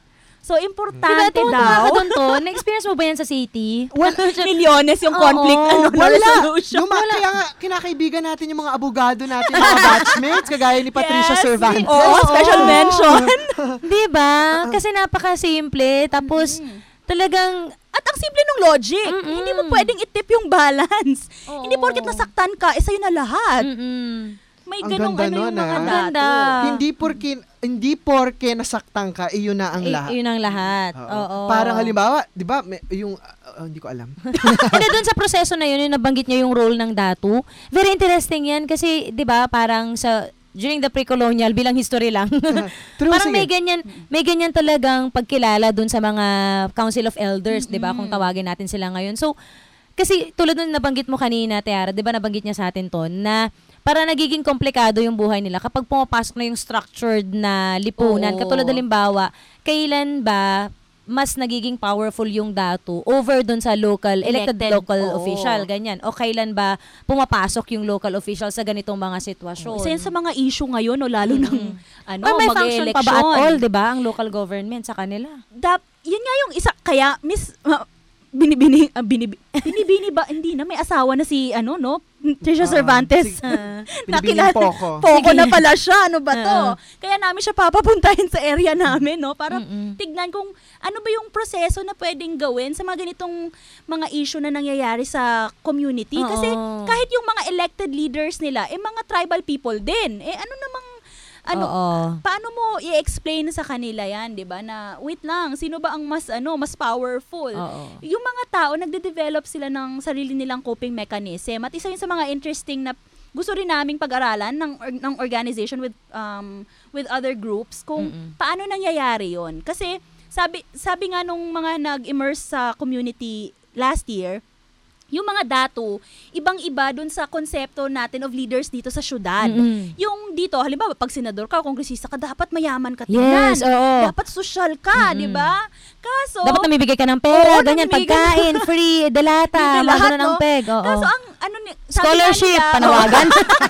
Speaker 16: So, importante
Speaker 9: diba,
Speaker 16: daw.
Speaker 9: Diba, doon to? Na-experience mo ba yan sa city?
Speaker 16: Milyones yung conflict,
Speaker 9: Oo,
Speaker 16: ano,
Speaker 10: Wala.
Speaker 16: resolution.
Speaker 10: Yung mga, kaya nga, kinakaibigan natin yung mga abogado natin, mga batchmates, kagaya ni Patricia
Speaker 16: Yes.
Speaker 10: Cervantes.
Speaker 16: Oo, special mention.
Speaker 9: Diba? Kasi napaka-simple. Tapos, talagang
Speaker 16: At ang simple ng logic.
Speaker 9: Mm-mm.
Speaker 16: Hindi mo pwedeng itip yung balance.
Speaker 9: Oo.
Speaker 16: Hindi porket nasaktan ka, eh sa'yo na lahat.
Speaker 9: Mm-mm.
Speaker 16: May
Speaker 10: Ang
Speaker 16: ganong
Speaker 10: ganda
Speaker 16: ano yung
Speaker 10: nun,
Speaker 16: mga
Speaker 10: ah.
Speaker 16: dato.
Speaker 9: Ganda.
Speaker 10: Hindi porke, hindi porke nasaktan ka, iyon na ang
Speaker 9: Eh,
Speaker 10: lahat.
Speaker 9: yun ang lahat.
Speaker 10: Oo.
Speaker 9: Oo.
Speaker 10: Parang halimbawa, di ba, may- yung, uh, uh, hindi ko alam.
Speaker 9: Hindi, doon sa proseso na yun, yung nabanggit niya yung role ng datu. Very interesting yan kasi, di ba, parang sa during the pre-colonial, bilang history lang.
Speaker 10: True,
Speaker 9: parang
Speaker 10: sige.
Speaker 9: may ganyan, may ganyan talagang pagkilala doon sa mga Council of Elders, di ba, kung tawagin natin sila ngayon. So, kasi tulad nung nabanggit mo kanina, Tiara, di ba nabanggit niya sa atin to, na para nagiging komplikado yung buhay nila kapag pumapasok na yung structured na lipunan.
Speaker 16: Oo.
Speaker 9: Katulad halimbawa, kailan ba mas nagiging powerful yung datu over dun sa local, elected,
Speaker 16: Elected,
Speaker 9: local
Speaker 16: oo.
Speaker 9: official, ganyan. O kailan ba pumapasok yung local official sa ganitong mga sitwasyon.
Speaker 16: Isa yan sa mga issue ngayon, no, lalo ng ano,
Speaker 9: Or may function
Speaker 16: mag-election.
Speaker 9: pa ba at all, di ba, ang local government sa kanila?
Speaker 16: Dap, yun nga yung isa, kaya, miss, uh, binibini, uh, binibini, binibini ba, hindi na, may asawa na si, ano, no, Trisha
Speaker 10: Ah,
Speaker 16: Cervantes.
Speaker 10: sige.
Speaker 16: Nakilala,
Speaker 10: Binibining Poco.
Speaker 16: Poco
Speaker 9: Sige.
Speaker 16: na pala siya, ano ba to?
Speaker 9: Ah.
Speaker 16: Kaya namin siya papapuntahin sa area namin, no, para tignan kung ano ba yung proseso na pwedeng gawin sa mga ganitong mga issue na nangyayari sa community. Kasi
Speaker 9: Oo.
Speaker 16: kahit yung mga elected leaders nila, eh mga tribal people din. Eh ano namang ano,
Speaker 9: Oo.
Speaker 16: paano mo i-explain sa kanila yan, 'di ba? Na wait lang, sino ba ang mas ano, mas powerful?
Speaker 9: Oo.
Speaker 16: Yung mga tao nagde-develop sila ng sarili nilang coping mechanism. At isa yun sa mga interesting na gusto rin naming pag-aralan ng or- ng organization with um with other groups kung
Speaker 9: Mm-mm.
Speaker 16: paano nangyayari 'yon. Kasi sabi sabi nga nung mga nag-immerse sa community last year, yung mga datu, ibang-iba dun sa konsepto natin of leaders dito sa syudad.
Speaker 9: Mm-mm.
Speaker 16: Yung dito, halimbawa, pag senador ka, kongresista ka, dapat mayaman ka tingnan.
Speaker 9: Yes, oo.
Speaker 16: Dapat social ka,
Speaker 9: Mm-mm.
Speaker 16: di ba? Kaso,
Speaker 9: Dapat namibigay ka ng pera,
Speaker 16: Oo,
Speaker 9: ganyan,
Speaker 16: namimigay
Speaker 9: pagkain, free, delata,
Speaker 16: Bigay
Speaker 9: mga
Speaker 16: lahat,
Speaker 9: ganun ang
Speaker 16: no?
Speaker 9: peg. Oo.
Speaker 16: Kaso ang ano ni sabi nga
Speaker 9: Scholarship,
Speaker 16: nila,
Speaker 9: panawagan.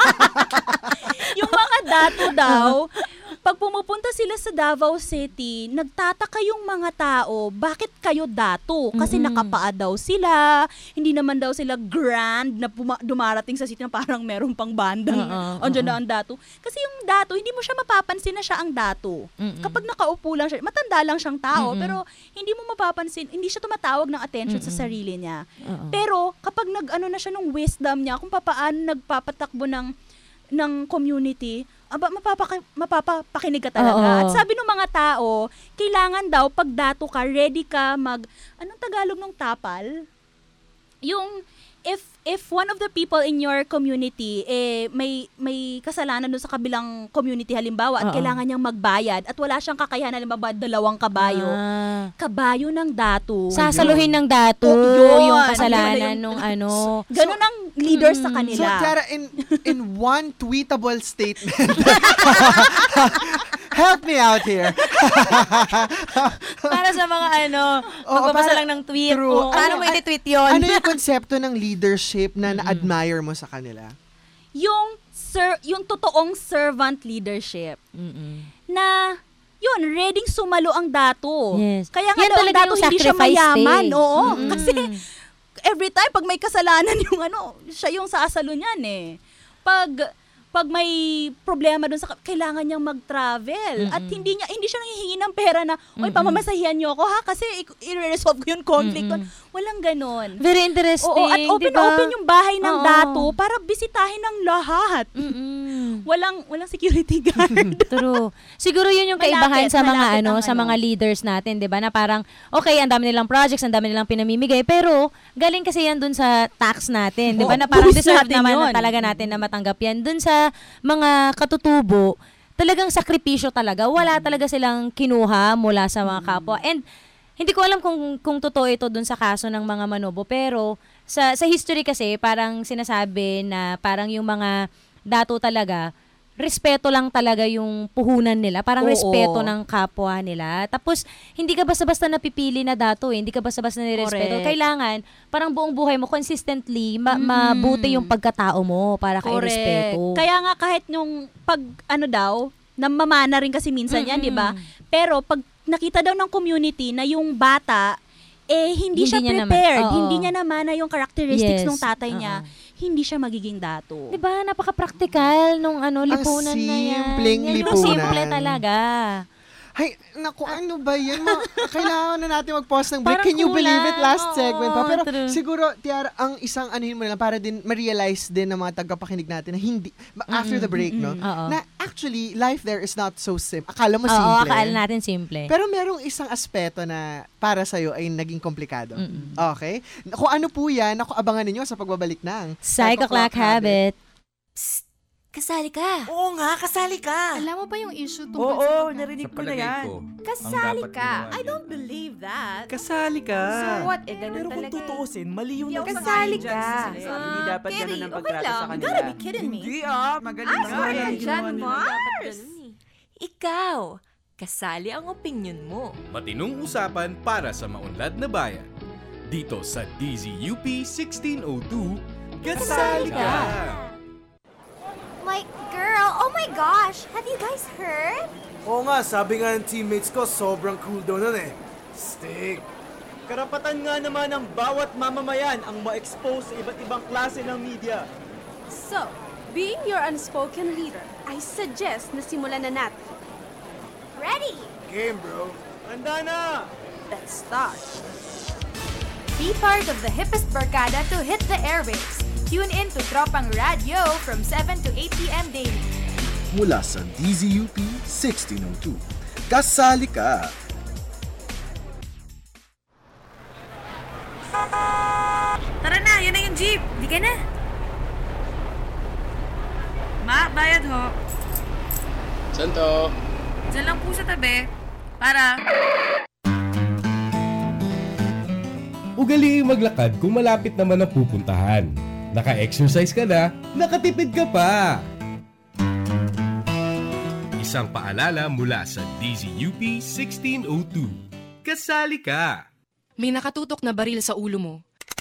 Speaker 16: yung mga datu daw, pag pumupunta sila sa Davao City, nagtataka yung mga tao, bakit kayo datu? Kasi
Speaker 9: Mm-mm.
Speaker 16: nakapaa daw sila, hindi naman daw sila grand na puma- dumarating sa city na parang meron pang bandang
Speaker 9: Oo,
Speaker 16: andyan
Speaker 9: oo.
Speaker 16: na ang datu. Kasi yung datu, hindi mo siya mapapansin na siya ang datu.
Speaker 9: Mm-mm.
Speaker 16: Kapag nakaupo lang siya, matanda lang siyang tao,
Speaker 9: Mm-mm.
Speaker 16: pero hindi mo mapapansin, hindi siya tumatawag ng attention sa sarili niya.
Speaker 9: Oo.
Speaker 16: Pero kapag nag-ano na siya ng wisdom niya, kung papaano nagpapatakbo ng ng community, aba mapapaki, mapapakinig ka talaga.
Speaker 9: Oo.
Speaker 16: At sabi ng mga tao, kailangan daw pag dato ka, ready ka mag anong Tagalog ng tapal? Yung if if one of the people in your community eh may may kasalanan doon sa kabilang community halimbawa at
Speaker 9: Oo.
Speaker 16: kailangan niyang magbayad at wala siyang kakayanan halimbawa dalawang kabayo.
Speaker 9: Ah.
Speaker 16: Kabayo ng dato.
Speaker 9: Sasaluhin ng datu
Speaker 16: Oh, yun.
Speaker 9: yung
Speaker 16: Yun
Speaker 9: kasalanan
Speaker 16: yung-
Speaker 9: nung ano.
Speaker 16: Ganun ang leaders sa
Speaker 10: So,
Speaker 16: kanila.
Speaker 10: Tiara, in, in one tweetable statement, help me out here.
Speaker 9: Para sa mga ano,
Speaker 10: Oo,
Speaker 9: magbabasa
Speaker 10: para-
Speaker 9: lang ng tweet.
Speaker 10: True.
Speaker 9: O, paano
Speaker 10: Ano-
Speaker 9: mo i-tweet yun?
Speaker 10: Ano yung konsepto ng leadership na na-admire mo sa kanila?
Speaker 16: Yung sir, yung totoong servant leadership na yun, ready sumalo ang dato.
Speaker 9: Yes.
Speaker 16: Kaya nga
Speaker 9: Yan
Speaker 16: daw ang
Speaker 9: talaga
Speaker 16: dato
Speaker 9: yung
Speaker 16: hindi siya
Speaker 9: sacrifice
Speaker 16: mayaman.
Speaker 9: eh.
Speaker 16: Oo,
Speaker 9: Mm-mm.
Speaker 16: kasi every time pag may kasalanan yung ano, siya yung sasalo niyan eh. Pag pag may problema doon sa kailangan niyang mag-travel at hindi niya hindi siya nanghihingi ng pera na oy
Speaker 9: Mm-mm.
Speaker 16: pamamasahihan niyo ako ha kasi i- i-resolve ko yung conflict.
Speaker 9: Mm-mm.
Speaker 16: Walang ganon.
Speaker 9: Very interesting.
Speaker 16: Oo, at open-open
Speaker 9: diba?
Speaker 16: yung bahay ng
Speaker 9: Oo.
Speaker 16: dato para bisitahin ng lahat. Walang walang security guard.
Speaker 9: True. Siguro yun yung kaibahan
Speaker 16: Malapit,
Speaker 9: sa mga
Speaker 16: malapit
Speaker 9: ano,
Speaker 16: ang
Speaker 9: sa
Speaker 16: ano.
Speaker 9: mga leaders natin, 'di ba? Na parang okay, ang dami nilang projects, ang dami nilang pinamimigay, pero galing kasi yan dun sa tax natin, 'di ba?
Speaker 16: Oo,
Speaker 9: Na parang
Speaker 16: buwis
Speaker 9: deserve
Speaker 16: natin
Speaker 9: naman
Speaker 16: yun.
Speaker 9: na talaga natin na matanggap yan. Dun sa mga katutubo, talagang sakripisyo talaga. Wala talaga silang kinuha mula sa mga kapwa. And hindi ko alam kung kung totoo ito dun sa kaso ng mga Manobo, pero sa sa history kasi parang sinasabi na parang yung mga dato talaga respeto lang talaga yung puhunan nila. Parang
Speaker 16: Oo.
Speaker 9: respeto ng kapwa nila. Tapos, hindi ka basta-basta napipili na dato eh. Hindi ka basta-basta nirespeto.
Speaker 16: Correct.
Speaker 9: Kailangan, parang buong buhay mo, consistently, ma-
Speaker 16: Mm.
Speaker 9: mabuti yung pagkatao mo para kay respeto.
Speaker 16: Kaya nga kahit nung pag ano daw, namamana rin kasi minsan yan,
Speaker 9: Mm-mm.
Speaker 16: 'di ba? Pero pag nakita daw ng community na yung bata, eh, hindi,
Speaker 9: Hindi
Speaker 16: siya
Speaker 9: niya naman.
Speaker 16: prepared.
Speaker 9: Oo.
Speaker 16: Hindi niya naman na yung characteristics
Speaker 9: Yes.
Speaker 16: ng tatay niya, hindi siya magiging dato.
Speaker 9: Diba, napaka-practical nung ano, lipunan na yan.
Speaker 10: simpleng
Speaker 9: Yan yung
Speaker 10: lipunan.
Speaker 9: simple talaga.
Speaker 10: Hay, naku, ano ba yan? Ma- kailangan na natin mag-pause ng break.
Speaker 9: Parang
Speaker 10: Can you believe it?
Speaker 9: kulang.
Speaker 10: Last
Speaker 9: Oo,
Speaker 10: segment pa. Pero
Speaker 9: true.
Speaker 10: siguro, Tiara, ang isang anuhin mo na lang para din ma-realize din ng mga tagapakinig natin na hindi, after the break, no?
Speaker 9: Oo.
Speaker 10: Na actually, life there is not so simple. Akala mo
Speaker 9: Oo,
Speaker 10: simple.
Speaker 9: akala natin simple.
Speaker 10: Pero merong isang aspeto na para sa'yo ay naging komplikado. Okay? Kung ano po yan, naku, abangan ninyo sa pagbabalik ng
Speaker 9: Psycho Clock Habit.
Speaker 7: Kasali ka. Oo nga, kasali ka. Alam mo ba yung issue tungkol
Speaker 3: Oo,
Speaker 7: sa pagka-
Speaker 3: narinig
Speaker 7: Sa
Speaker 3: ko na
Speaker 7: palagay
Speaker 3: yan.
Speaker 7: ko,
Speaker 3: Kasali
Speaker 7: ang dapat
Speaker 3: ka.
Speaker 7: ginawa
Speaker 3: I
Speaker 7: niya.
Speaker 3: don't believe that.
Speaker 7: Kasali ka.
Speaker 3: So what?
Speaker 7: Eh, ganun
Speaker 3: Pero kung
Speaker 7: talaga eh.
Speaker 3: tutuusin, mali yung
Speaker 7: Hindi ako
Speaker 3: kasali
Speaker 7: sangayon
Speaker 3: ka.
Speaker 7: dyan.
Speaker 3: Sabi,
Speaker 7: Ah,
Speaker 3: hindi dapat
Speaker 7: Kerry,
Speaker 3: ganun ang
Speaker 7: okay
Speaker 3: pagtrato
Speaker 7: lang.
Speaker 3: sa
Speaker 7: You
Speaker 3: kanila.
Speaker 7: gotta be kidding me.
Speaker 3: Hindi ah, magaling
Speaker 7: Ah,
Speaker 3: ka.
Speaker 7: sorry ka
Speaker 3: Yung
Speaker 7: dyan,
Speaker 3: ginawa nila.
Speaker 7: Mars.
Speaker 11: Ikaw, kasali ang opinyon mo.
Speaker 6: Matinong usapan para sa maunlad na bayan. Dito sa D Z U P sixteen oh two, kasali ka!
Speaker 12: My girl, oh my gosh, have you guys heard?
Speaker 14: Oo nga, sabi nga ng teammates ko, sobrang cool daw nun eh. Stick.
Speaker 3: Karapatan nga naman ng bawat mamamayan ang ma-expose sa iba't ibang klase ng media.
Speaker 25: So, being your unspoken leader, I suggest na simulan na natin.
Speaker 12: Ready!
Speaker 14: Game, bro.
Speaker 3: Handa na!
Speaker 25: Let's start. Be part of the hippest barkada to hit the airwaves. Tune in to Tropang Radio from seven to eight p.m. daily.
Speaker 14: Mula sa D Z U P sixteen oh two, kasali ka!
Speaker 8: Tara na, yan na yung jeep. Di ka na. Ma, bayad ho.
Speaker 19: Santo.
Speaker 8: Diyan lang po sa tabi. Para...
Speaker 26: Ugaliing maglakad kung malapit naman ang pupuntahan. Naka-exercise ka na, nakatipid ka pa!
Speaker 6: Isang paalala mula sa D Z U P sixteen oh two. Kasali ka!
Speaker 27: May nakatutok na baril sa ulo mo.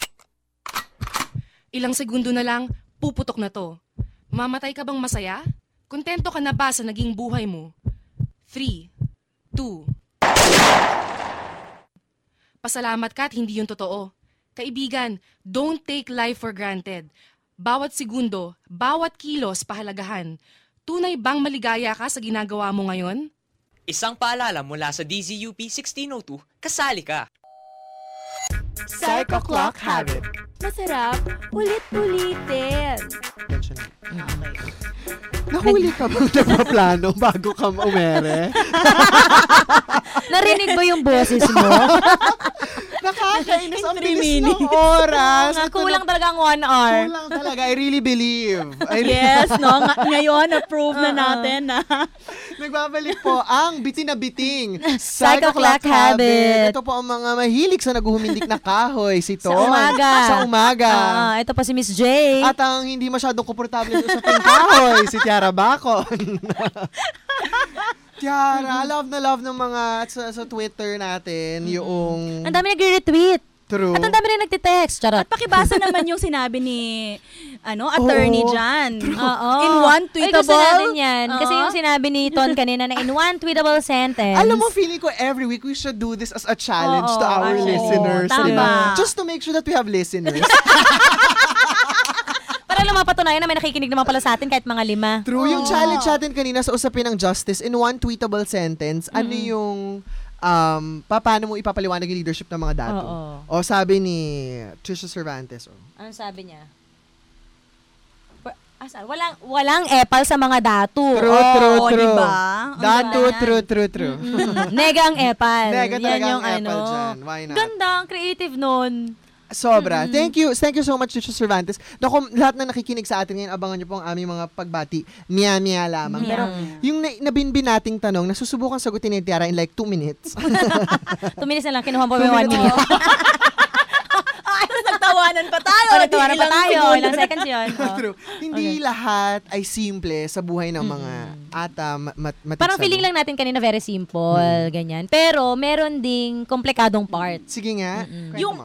Speaker 27: Ilang segundo na lang, puputok na to. Mamatay ka bang masaya? Kontento ka na ba sa naging buhay mo? Three, two. Pasalamat ka at hindi yun totoo. Kaibigan, don't take life for granted. Bawat segundo, bawat kilos pahalagahan. Tunay bang maligaya ka sa ginagawa mo ngayon?
Speaker 11: Isang paalala mula sa D Z U P sixteen oh two, kasali ka.
Speaker 10: Psycho Clock Habit.
Speaker 8: Masarap, ulit-ulitin.
Speaker 10: Nahuli ka bang nagpaplano bago ka umere?
Speaker 9: Narinig ba yung boses mo?
Speaker 10: Nakakainis ang bilis ng oras.
Speaker 9: Nga, kulang talaga ang one hour.
Speaker 10: Kulang talaga. I really believe. I
Speaker 16: Yes, no? Nga- ngayon, approve na natin na.
Speaker 10: Nagbabalik po ang bitin na biting
Speaker 9: Psycho Clock Habit.
Speaker 10: Ito po ang mga mahilig sa naguhumindik na kahoy. Si Ton.
Speaker 9: Sa umaga.
Speaker 10: Sa umaga.
Speaker 9: Ah, ito pa si Miss J.
Speaker 10: At ang hindi masyadong komportable sa usaping kahoy, si Tiara Bacon. Tiara, love na love ng mga sa, sa Twitter natin, yung...
Speaker 9: Ang dami nagre-retweet.
Speaker 10: True.
Speaker 9: At ang dami rin nagtitext. Charot.
Speaker 16: At pakibasa naman yung sinabi ni ano attorney
Speaker 10: Oo.
Speaker 16: dyan.
Speaker 9: Oo.
Speaker 16: In one
Speaker 9: Ay,
Speaker 16: tweetable.
Speaker 9: gusto natin yan. Kasi
Speaker 16: Oo.
Speaker 9: yung sinabi ni Ton kanina na in one tweetable sentence.
Speaker 10: Alam mo, feeling ko every week we should do this as a challenge
Speaker 9: Oo,
Speaker 10: to our
Speaker 9: oo.
Speaker 10: listeners.
Speaker 9: Tama.
Speaker 10: Diba? Just to make sure that we have listeners.
Speaker 9: Para lang mapatunayan na may nakikinig naman pala sa atin kahit mga lima.
Speaker 10: True. Yung challenge natin kanina sa usapin ng justice, in one tweetable sentence, ano yung um, pa, paano mo ipapaliwanag yung leadership ng mga dato?
Speaker 9: Oo.
Speaker 10: O sabi ni Trisha Cervantes. Oh.
Speaker 9: Anong sabi niya? Pa- Asa? Walang, walang epal sa mga dato.
Speaker 10: True,
Speaker 9: Oo,
Speaker 10: true, true.
Speaker 9: diba? Ang
Speaker 10: Dato,
Speaker 9: ganda yan.
Speaker 10: true, true, true.
Speaker 9: Mm-mm. Nega ang epal.
Speaker 10: Nega
Speaker 9: Yan
Speaker 10: talaga
Speaker 9: yung
Speaker 10: ang epal
Speaker 9: ano.
Speaker 10: dyan. Why not?
Speaker 9: Ganda, ang creative nun.
Speaker 10: Sobra.
Speaker 9: Mm-mm.
Speaker 10: Thank you. Thank you so much, Trisha Cervantes. Naku, lahat na nakikinig sa atin ngayon, abangan niyo po ang aming mga pagbati. Mia-mia lamang.
Speaker 9: Mia.
Speaker 10: Pero yung na, nabinbin nating tanong, nasusubukan sagutin ni Tiara in like two minutes.
Speaker 9: Two minutes na lang, kinuha po
Speaker 10: Two
Speaker 9: yung one
Speaker 10: minutes.
Speaker 9: minute.
Speaker 16: Tapos nagtawanan pa tayo.
Speaker 9: O, nagtawanan pa
Speaker 16: Ilang
Speaker 9: tayo.
Speaker 16: segundo
Speaker 9: Ilang
Speaker 16: na.
Speaker 9: seconds yun. Oh.
Speaker 10: True. Hindi lahat ay simple sa buhay ng mga ata mat- mat-
Speaker 9: Parang
Speaker 10: matiksado.
Speaker 9: feeling lang natin kanina very simple, ganyan. Pero meron ding komplikadong part.
Speaker 10: Sige nga.
Speaker 16: Yung, so,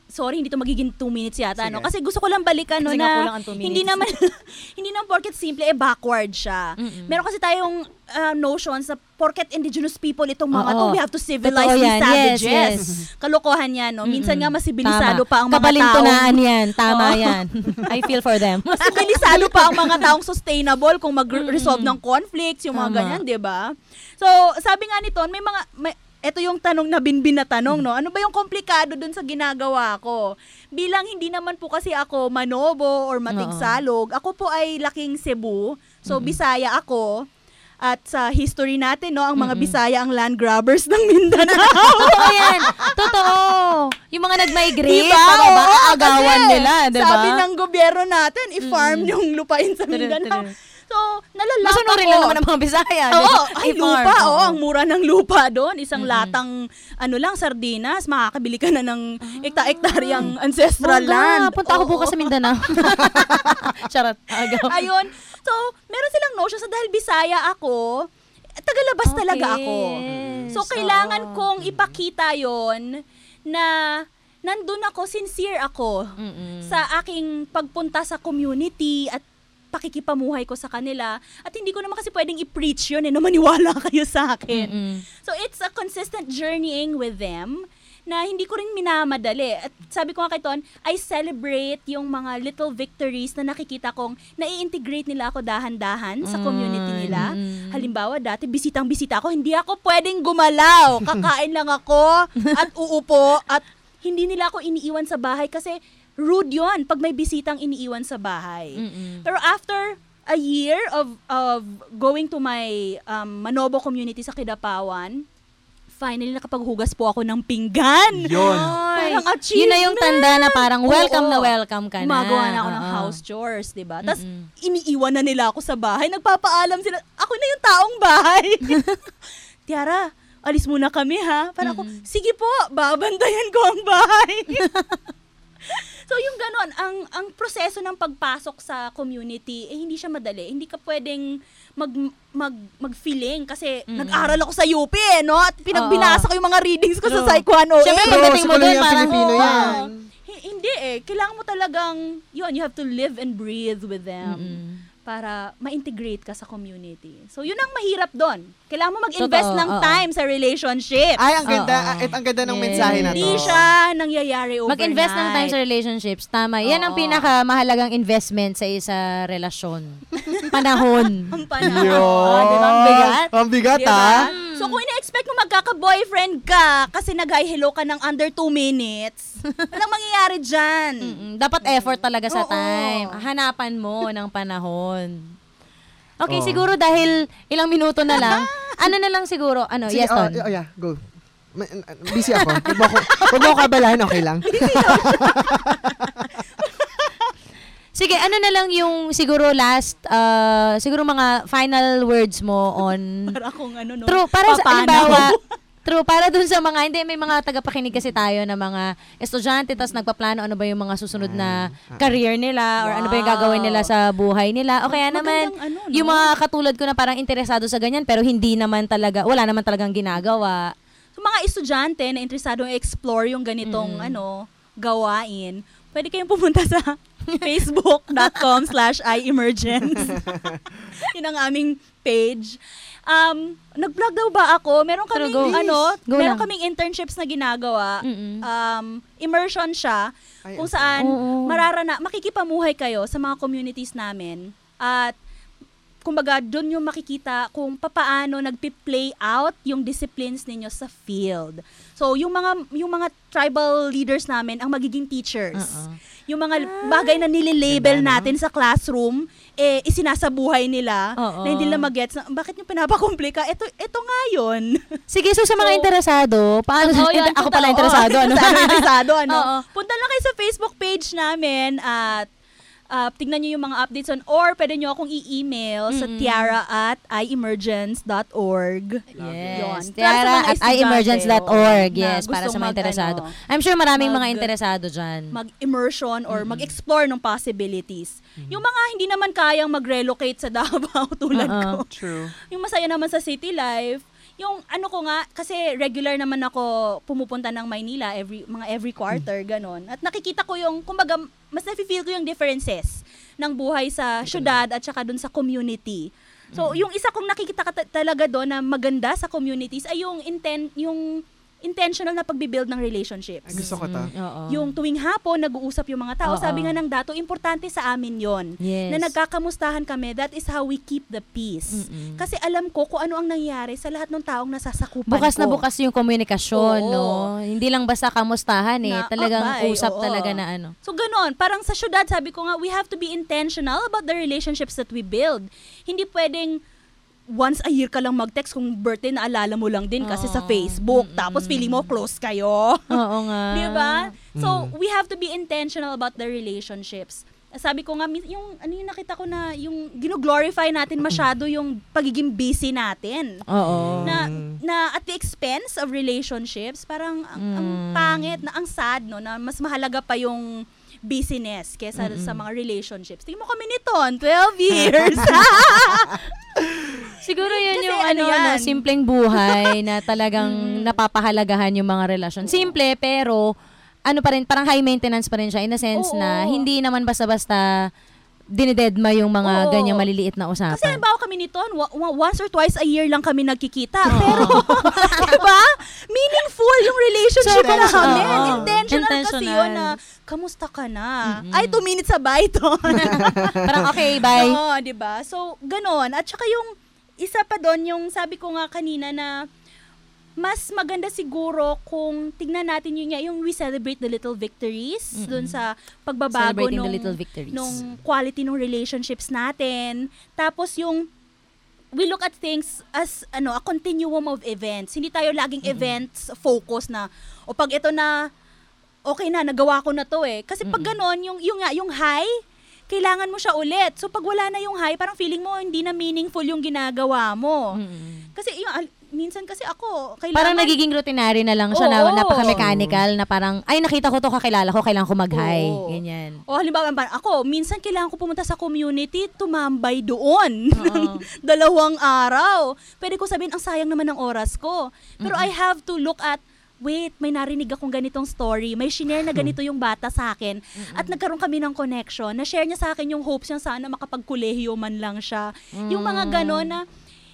Speaker 16: sorry, hindi to magiging two minutes yata,
Speaker 9: Sige.
Speaker 16: no? Kasi gusto ko lang balikan, no,
Speaker 9: Kasi nga
Speaker 16: na
Speaker 9: kulang ang two
Speaker 16: hindi
Speaker 9: minutes.
Speaker 16: naman, hindi naman porket simple, eh, backward siya.
Speaker 9: Mm-mm.
Speaker 16: Meron kasi tayong uh, notions na porket indigenous people itong mga
Speaker 9: Oo.
Speaker 16: to, we have to civilize
Speaker 9: Totoo
Speaker 16: these
Speaker 9: yan.
Speaker 16: savages.
Speaker 9: Yes, yes.
Speaker 16: Kalokohan yan, no? Minsan nga masibilisado
Speaker 9: Tama.
Speaker 16: pa ang mga
Speaker 9: Kapalintunaan
Speaker 16: taong...
Speaker 9: yan. Tama
Speaker 16: Oo.
Speaker 9: yan. I feel for them.
Speaker 16: Masibilisado pa ang mga taong sustainable kung mag-resolve ng conflicts, yung mga
Speaker 9: Tama.
Speaker 16: ganyan, di ba? So, sabi nga nito, may mga... May, ito yung tanong na binbin na tanong, no? Ano ba yung komplikado dun sa ginagawa ko? Bilang hindi naman po kasi ako manobo or matigsalog, ako po ay laking Cebu, so
Speaker 9: Mm-mm.
Speaker 16: Bisaya ako. At sa history natin, no, ang mga Bisaya ang land grabbers ng Mindanao.
Speaker 9: Totoo yan. Totoo. Yung mga nag-migrate,
Speaker 16: Diba?
Speaker 9: para ba,
Speaker 16: Oo,
Speaker 9: aagawan
Speaker 16: kasi
Speaker 9: nila, diba?
Speaker 16: Sabi ng gobyerno natin, i-farm yung lupain sa Mindanao. So, nalalak ako.
Speaker 9: Masunurin lang naman ang mga Bisaya.
Speaker 16: Oo, ay
Speaker 9: I-farm,
Speaker 16: lupa,
Speaker 9: oo.
Speaker 16: oo, ang mura ng lupa doon. Isang latang, ano lang, sardinas, makakabili ka na ng ekta-ektaryang ancestral
Speaker 9: Bongga,
Speaker 16: land.
Speaker 9: punta ako
Speaker 16: Oo.
Speaker 9: bukas sa Mindanao. Charot. Agaw.
Speaker 16: Ayun. So, meron silang notion sa dahil Bisaya ako, tagalabas
Speaker 9: Okay.
Speaker 16: talaga ako. So, kailangan
Speaker 9: Oo.
Speaker 16: kong ipakita yon na nandun ako, sincere ako sa aking pagpunta sa community at pakikipamuhay ko sa kanila. At hindi ko naman kasi pwedeng i-preach yun eh, na maniwala kayo sa akin. So, it's a consistent journeying with them na hindi ko rin minamadali. At sabi ko nga kay Ton, I celebrate yung mga little victories na nakikita kong nai-integrate nila ako dahan-dahan sa community nila. Halimbawa, dati bisitang-bisita ako, hindi ako pwedeng gumalaw. Kakain lang ako at uupo at hindi nila ako iniiwan sa bahay kasi rude yun pag may bisitang iniiwan sa bahay. Pero after a year of of going to my um, Manobo community sa Kidapawan, finally nakapaghugas po ako ng pinggan.
Speaker 10: Yun.
Speaker 16: Parang achievement.
Speaker 9: Yun na yung tanda na parang welcome
Speaker 16: Oo.
Speaker 9: na welcome ka na.
Speaker 16: Gumagawa na ako ng
Speaker 9: Oo.
Speaker 16: house chores, di ba? Tapos iniiwan na nila ako sa bahay. Nagpapaalam sila, ako na yung taong bahay. Tiara, alis muna kami ha. Parang ako, sige po, babantayan ko ang bahay. So yung ganon, ang ang proseso ng pagpasok sa community, eh hindi siya madali. Hindi ka pwedeng mag mag mag-feeling kasi nag-aral ako sa U P eh, no? At pinagbinasa ko yung mga readings ko sa
Speaker 9: True.
Speaker 16: Psycho one oh eight.
Speaker 9: Siyempre, pagdating mo doon, parang,
Speaker 10: Pilipino
Speaker 9: oo.
Speaker 10: yan.
Speaker 16: H- hindi eh. Kailangan mo talagang, yun, you have to live and breathe with them para ma-integrate ka sa community. So, yun ang mahirap doon. Kailangan mo mag-invest
Speaker 9: Totoo,
Speaker 16: ng
Speaker 9: oo.
Speaker 16: time sa relationship.
Speaker 10: Ay, ang ganda.
Speaker 9: Oo.
Speaker 10: At ang ganda ng
Speaker 9: Yes.
Speaker 10: mensahe na to.
Speaker 16: Hindi siya nangyayari overnight.
Speaker 9: Mag-invest ng time sa relationships. Tama. Yan ang pinakamahalagang investment sa isa relasyon. Panahon.
Speaker 16: Ang panahon.
Speaker 10: Yun.
Speaker 16: Di ba? Ang bigat.
Speaker 10: Ang bigat,
Speaker 16: Diba?
Speaker 10: ha?
Speaker 16: So, kung ina-expect mo magkaka-boyfriend ka kasi nag-hi hello ka ng under two minutes, anong mangyayari dyan?
Speaker 9: Mm, Dapat effort talaga sa time. Hanapan mo ng panahon. Okay,
Speaker 10: Oo.
Speaker 9: siguro dahil ilang minuto na lang, ano na lang siguro, ano,
Speaker 10: Sige,
Speaker 9: yes,
Speaker 10: oh,
Speaker 9: Ton.
Speaker 10: oh, yeah, go. Ma- Busy ako. Huwag mo ako, huwag mo ako kabalahan, okay lang.
Speaker 9: Sige, ano na lang yung siguro last, uh, siguro mga final words mo on...
Speaker 16: Para akong ano, no?
Speaker 9: True, para sa,
Speaker 16: Papanaw.
Speaker 9: halimbawa, true, para dun sa mga, hindi, may mga tagapakinig kasi tayo na mga estudyante, tas nagpaplano ano ba yung mga susunod na career nila, or ano ba yung gagawin nila sa buhay nila. O kaya naman,
Speaker 16: Magandang ano, no?
Speaker 9: yung mga katulad ko na parang interesado sa ganyan, pero hindi naman talaga, wala naman talagang ginagawa.
Speaker 16: So, mga estudyante na interesado i-explore yung ganitong ano gawain, pwede kayong pumunta sa facebook.com slash iEmergence. Yun ang aming page. Um, nag-vlog daw ba ako? Meron kaming
Speaker 9: Go.
Speaker 16: ano,
Speaker 9: Go
Speaker 16: meron
Speaker 9: lang.
Speaker 16: kaming internships na ginagawa. Um, immersion siya kung saan
Speaker 9: Oo.
Speaker 16: mararana makikipamuhay kayo sa mga communities namin at kumbaga doon yung makikita kung papaano nagpi-play out yung disciplines ninyo sa field. So yung mga yung mga tribal leaders namin ang magiging teachers.
Speaker 9: Uh-uh.
Speaker 16: Yung mga bagay na nililabel natin sa classroom, eh, isinasabuhay nila
Speaker 9: Oo.
Speaker 16: na hindi nila mag-gets na, bakit nyo pinapakomplika? Ito, ito nga yun.
Speaker 9: Sige, so sa mga interesado, paano?
Speaker 16: Oo, yun,
Speaker 9: ako
Speaker 16: punta-
Speaker 9: pala interesado,
Speaker 16: oo,
Speaker 9: ano?
Speaker 16: Sana interesado, ano?
Speaker 9: Oo.
Speaker 16: Punta lang kayo sa Facebook page namin at uh, tignan nyo yung mga updates on, or pwede nyo akong i-email sa
Speaker 9: Mm-mm.
Speaker 16: tiara at iemergence dot org.
Speaker 9: Yes,
Speaker 16: Yun. Para sa
Speaker 9: tiara
Speaker 16: mga
Speaker 9: at
Speaker 16: estudyante,
Speaker 9: iemergence dot org.
Speaker 16: oo, na
Speaker 9: Yes, para sa
Speaker 16: gustong
Speaker 9: mga
Speaker 16: mag-
Speaker 9: interesado.
Speaker 16: ano,
Speaker 9: I'm sure maraming mga
Speaker 16: mag-
Speaker 9: interesado dyan.
Speaker 16: mag-immersion or mag-explore ng possibilities. Yung mga hindi naman kayang mag-relocate sa Davao tulad
Speaker 9: Oo.
Speaker 16: ko.
Speaker 10: True.
Speaker 16: Yung masaya naman sa city life, yung ano ko nga, kasi regular naman ako pumupunta ng Maynila every mga every quarter, ganon. At nakikita ko yung, kumbaga, mas nafe-feel ko yung differences ng buhay sa syudad at saka dun sa community. So, yung isa kong nakikita ka ta- talaga doon na maganda sa communities ay yung intent, yung intentional na pagbibuild ng relationships.
Speaker 10: Ay, gusto ko ta.
Speaker 9: Mm-hmm.
Speaker 16: Yung tuwing hapon, nag-uusap yung mga tao.
Speaker 9: Oo.
Speaker 16: Sabi nga ng dato, importante sa amin yon.
Speaker 9: Yes.
Speaker 16: Na nagkakamustahan kami. That is how we keep the peace.
Speaker 9: Mm-mm.
Speaker 16: Kasi alam ko kung ano ang nangyari sa lahat ng taong nasasakupan
Speaker 9: Bukas
Speaker 16: ko.
Speaker 9: na bukas yung komunikasyon,
Speaker 16: Oo.
Speaker 9: no? Hindi lang basta kamustahan eh.
Speaker 16: Na,
Speaker 9: Talagang
Speaker 16: abay,
Speaker 9: usap
Speaker 16: oo.
Speaker 9: talaga na ano.
Speaker 16: So, ganon. Parang sa syudad, sabi ko nga, we have to be intentional about the relationships that we build. Hindi pwedeng once a year ka lang mag-text kung birthday, naalala mo lang din kasi sa Facebook. Mm-mm. Tapos feeling mo close kayo.
Speaker 9: Oo nga.
Speaker 16: Di ba? So,
Speaker 9: Mm.
Speaker 16: we have to be intentional about the relationships. Sabi ko nga, yung ano yung nakita ko na yung gino-glorify natin masyado yung pagiging busy natin.
Speaker 9: Oo.
Speaker 16: Na, na at the expense of relationships, parang ang, ang
Speaker 9: Mm.
Speaker 16: pangit, na ang sad, no, na mas mahalaga pa yung business kesa
Speaker 9: Mm-mm.
Speaker 16: sa mga relationships. Tingnan mo kami nito, twelve years.
Speaker 9: Siguro yun
Speaker 16: Kasi
Speaker 9: yung
Speaker 16: ano
Speaker 9: ano,
Speaker 16: yan?
Speaker 9: ano, simpleng buhay na talagang napapahalagahan yung mga relasyon. Simple, pero ano pa rin, parang high maintenance pa rin siya in a sense
Speaker 16: Oo.
Speaker 9: na hindi naman basta-basta dinidedma yung mga
Speaker 16: Oo.
Speaker 9: ganyang maliliit na usapan.
Speaker 16: Kasi halimbawa kami nito, wa- wa- once or twice a year lang kami nagkikita. Pero, diba? Meaningful yung relationship
Speaker 9: So,
Speaker 16: na kami.
Speaker 9: oo.
Speaker 16: Intentional, kasi
Speaker 9: Intentional.
Speaker 16: yun na, kamusta ka na? Ay, two minutes sa bye to.
Speaker 9: Parang okay, bye.
Speaker 16: Oo, diba? So, ganon. At saka yung, isa pa doon, yung sabi ko nga kanina na, mas maganda siguro kung tignan natin yun nga, yung we celebrate the little victories
Speaker 9: Mm-mm.
Speaker 16: doon sa pagbabago
Speaker 9: Celebrating
Speaker 16: nung,
Speaker 9: the little victories.
Speaker 16: nung quality ng relationships natin. Tapos yung we look at things as ano a continuum of events. Hindi tayo laging mm-hmm. events focus na o pag ito na okay na, nagawa ko na to eh. Kasi pag ganon, yung, yung, nga, yung high, kailangan mo siya ulit. So pag wala na yung high, parang feeling mo hindi na meaningful yung ginagawa mo.
Speaker 9: Mm-hmm.
Speaker 16: Kasi yung minsan kasi ako, kailangan...
Speaker 9: Parang nagiging routinary na lang siya,
Speaker 16: Oo.
Speaker 9: na, napaka-mechanical, na parang, ay, nakita ko to, kakilala ko, kailangan ko mag-hi.
Speaker 16: Oo.
Speaker 9: Ganyan.
Speaker 16: O halimbawa, ako, minsan kailangan ko pumunta sa community, tumambay doon. ng dalawang araw. Pwede ko sabihin, ang sayang naman ng oras ko. Pero
Speaker 9: Mm-mm.
Speaker 16: I have to look at, wait, may narinig akong ganitong story, may shinare na ganito yung bata sa akin, at nagkaroon kami ng connection, na-share niya sa akin yung hopes niya, sana makapagkolehiyo man lang siya. Yung mga ganon na,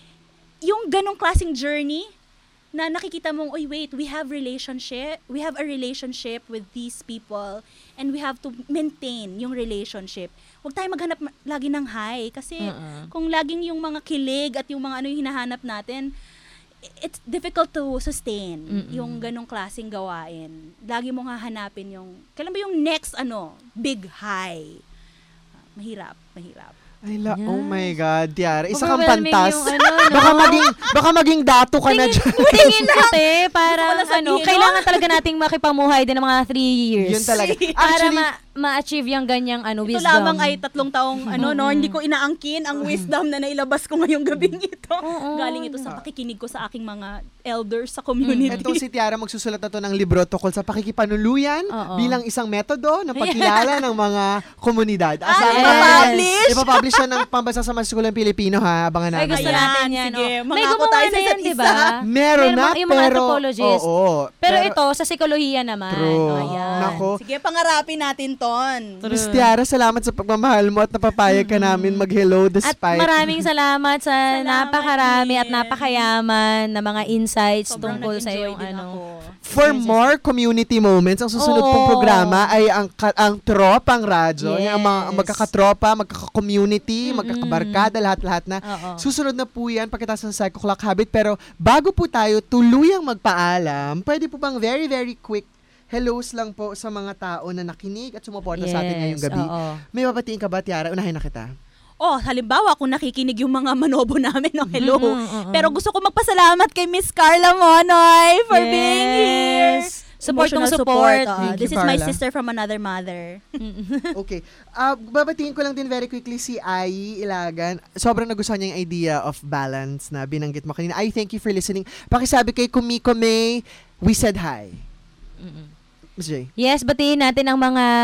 Speaker 16: yung ganong klaseng journey na nakikita mong, oy wait, we have relationship, we have a relationship with these people and we have to maintain yung relationship. Huwag tayo maghanap ma- lagi ng high kasi
Speaker 9: Uh-uh.
Speaker 16: kung laging yung mga kilig at yung mga ano yung hinahanap natin, it's difficult to sustain
Speaker 9: Mm-mm.
Speaker 16: yung ganong klaseng gawain. Lagi mong hahanapin yung, kailan ba yung next ano, big high? Mahirap, mahirap.
Speaker 10: Ay, la, oh my God, Tiara. Isa kang
Speaker 9: Overwhelming
Speaker 10: pantas.
Speaker 9: yung ano, no?
Speaker 10: Baka maging, baka maging dato ka na dyan.
Speaker 9: Tingin ko, te, parang
Speaker 16: Gusto ko lang
Speaker 9: ano,
Speaker 16: sabihin,
Speaker 9: kailangan
Speaker 16: no?
Speaker 9: talaga nating makipamuhay din ng mga three years.
Speaker 10: Yun talaga.
Speaker 9: Para
Speaker 10: Actually,
Speaker 9: ma- ma-achieve yung ganyang ano,
Speaker 16: Ito
Speaker 9: wisdom.
Speaker 16: lamang ay tatlong taong ano, no, hindi ko inaangkin ang wisdom na nailabas ko ngayong gabing ito. Galing ito sa pakikinig ko sa aking mga elders sa community.
Speaker 10: Ito si Tiara magsusulat na to ng libro tungkol sa pakikipanuluyan
Speaker 9: Oo.
Speaker 10: bilang isang metodo ng pagkilala ng mga komunidad.
Speaker 16: Ah,
Speaker 10: Asahan
Speaker 16: ipapublish?
Speaker 10: natin. Ipapublish siya ng pambasa sa maskulang Pilipino, ha? Abangan
Speaker 9: Ay,
Speaker 10: natin.
Speaker 9: gusto
Speaker 10: yan.
Speaker 9: natin yan.
Speaker 16: sige.
Speaker 9: oh.
Speaker 16: Mga
Speaker 9: May
Speaker 16: ako
Speaker 9: gumawa
Speaker 16: tayo
Speaker 9: na
Speaker 16: sa
Speaker 9: yan,
Speaker 16: isa't
Speaker 9: di
Speaker 16: isa.
Speaker 9: ba?
Speaker 10: Meron na,
Speaker 9: mga- yung mga
Speaker 10: pero...
Speaker 9: anthropologist.
Speaker 10: Oo.
Speaker 9: Pero, ito, sa psikolohiya naman.
Speaker 10: True.
Speaker 9: Oh, ayan.
Speaker 10: Nako.
Speaker 16: Sige, pangarapin natin ton.
Speaker 10: Miss Tiara, salamat sa pagmamahal mo at napapayag ka namin mag-hello
Speaker 9: At
Speaker 10: despite...
Speaker 9: maraming salamat sa
Speaker 16: Salamat
Speaker 9: napakarami
Speaker 16: din.
Speaker 9: at napakayaman na mga insights
Speaker 16: Sobrang
Speaker 9: tungkol sa
Speaker 16: nag-enjoy
Speaker 9: iyong
Speaker 16: din
Speaker 9: ano.
Speaker 16: ako.
Speaker 10: For more community moments, ang susunod pong
Speaker 9: Oo.
Speaker 10: programa ay ang ka- ang tropang radyo.
Speaker 9: Yes.
Speaker 10: Yung mga magkakatropa, magkaka-community, magkakabarkada, lahat-lahat na.
Speaker 9: Oo.
Speaker 10: Susunod na po yan pagkatapos ng Psycho Clock Habit. Pero bago po tayo tuluyang magpaalam, pwede po bang very, very quick hellos lang po sa mga tao na nakinig at sumuporta sa atin ngayong
Speaker 9: Yes,
Speaker 10: gabi.
Speaker 9: oo.
Speaker 10: May babatiin ka ba, Tiara? Unahin na kita.
Speaker 16: Oh, halimbawa kung nakikinig yung mga manobo namin, no, hello.
Speaker 9: Mm-mm, mm-mm.
Speaker 16: Pero gusto ko magpasalamat kay Miss Carla Monoy for
Speaker 9: Yes.
Speaker 16: being here.
Speaker 9: Support kong
Speaker 16: Emotional
Speaker 9: support.
Speaker 16: oh.
Speaker 10: Thank you,
Speaker 16: This is my
Speaker 10: Carla.
Speaker 16: sister from another mother.
Speaker 10: Okay. Uh, babatiin ko lang din very quickly si Ai Ilagan. Sobrang nagustuhan niya yung idea of balance na binanggit mo kanina. Ai, thank you for listening. Pakisabi kay Kumiko May, we said hi.
Speaker 9: Mm-mm.
Speaker 10: Miss J.
Speaker 9: Yes, batiin natin ang mga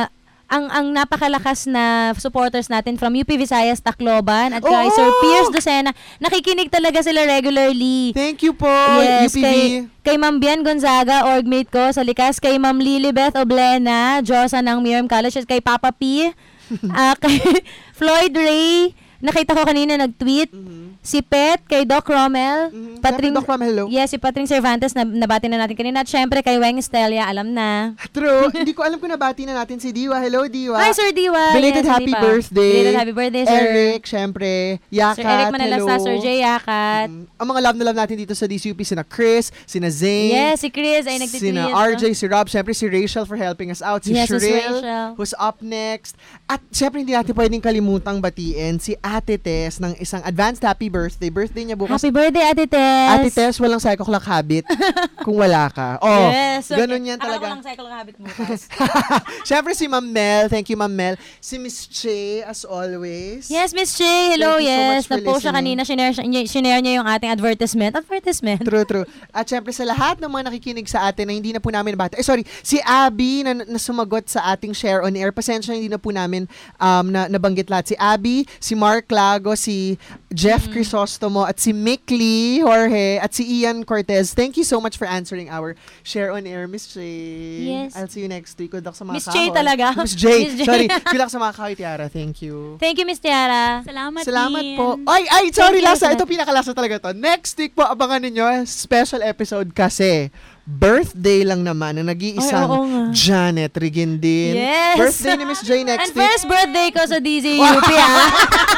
Speaker 9: ang ang napakalakas na supporters natin from U P Visayas Tacloban at kay Sir Pierce Docena. Nakikinig talaga sila regularly.
Speaker 10: Thank you po,
Speaker 9: yes,
Speaker 10: U P V.
Speaker 9: Kay, kay Ma'am Bian Gonzaga, orgmate ko sa Likas, kay Ma'am Lilibeth Oblena, Diyosa ng Miriam College, kay Papa P, uh, kay Floyd Ray, nakita ko kanina nag-tweet. Mm-hmm. Si Pet, kay Doc Rommel. Mm-hmm. Patring,
Speaker 10: Doc Rommel, hello.
Speaker 9: Yes, si Patring Cervantes, na, nabati na natin kanina. At syempre, kay Weng Estelia, alam na.
Speaker 10: True. Hindi ko alam kung nabati na natin si Diwa. Hello, Diwa.
Speaker 9: Hi, Sir Diwa.
Speaker 10: Belated
Speaker 9: yes,
Speaker 10: happy
Speaker 9: Diva.
Speaker 10: birthday.
Speaker 9: Belated happy birthday, Sir.
Speaker 10: Eric, syempre. Yakat,
Speaker 9: Sir Eric Manalasta,
Speaker 10: hello.
Speaker 9: Sir Jay Yakat.
Speaker 10: Mm, ang mga love na love natin dito sa D C U P, sina Chris, sina Zane.
Speaker 9: Yes, si Chris ay nagtitweet.
Speaker 10: Sina R J, si Rob, syempre si Rachel for helping us out. Si
Speaker 9: yes,
Speaker 10: Sherrill,
Speaker 9: Rachel.
Speaker 10: who's up next. At syempre, hindi natin pwedeng kalimutang batiin si Ate Tess ng isang advanced happy birthday. Birthday niya bukas.
Speaker 9: Happy birthday, Ate Tess.
Speaker 10: Ate Tess, walang psycho clock habit kung wala ka. Oh,
Speaker 9: yes, okay.
Speaker 10: Ganun yan talaga.
Speaker 9: Akala ko lang psycho clock habit bukas.
Speaker 10: Syempre si Ma'am Mel. Thank you, Ma'am Mel. Si Miss Che, as always.
Speaker 9: Yes, Miss Che. Hello,
Speaker 10: Thank you
Speaker 9: yes.
Speaker 10: so much for
Speaker 9: Na-post siya
Speaker 10: listening.
Speaker 9: kanina. Shinare, shinare niya yung ating advertisement. Advertisement.
Speaker 10: True, true. At syempre sa lahat ng mga nakikinig sa atin na hindi na po namin nabata. Eh, sorry. Si Abby na, na sumagot sa ating share on air. Pasensya, hindi na po namin um, na, nabanggit lahat. Si Abby, si Mark Lago, si Jeff mm. Crisostomo, at si Mick Lee Jorge, at si Ian Cortez. Thank you so much for answering our share on air, Miss Che.
Speaker 9: Yes.
Speaker 10: I'll see you next week. Good luck sa mga
Speaker 9: Miss Che talaga.
Speaker 10: Miss J.
Speaker 9: Miss J.
Speaker 10: Sorry. Good luck sa mga kahoy, Tiara. Thank you.
Speaker 9: Thank you, Miss Tiara.
Speaker 16: Salamat,
Speaker 10: Salamat
Speaker 16: din.
Speaker 10: po. Ay, ay, sorry,
Speaker 9: Thank you,
Speaker 10: lasa.
Speaker 9: Miss
Speaker 10: Ito pinakalasa talaga to. Next week po, abangan ninyo, special episode kasi birthday lang naman ng nag-iisang
Speaker 9: Ay, oo nga.
Speaker 10: Janet Rigindin.
Speaker 9: Yes.
Speaker 10: Birthday ni Miss J next
Speaker 9: And
Speaker 10: week.
Speaker 9: first birthday ko sa D Z U P, ah.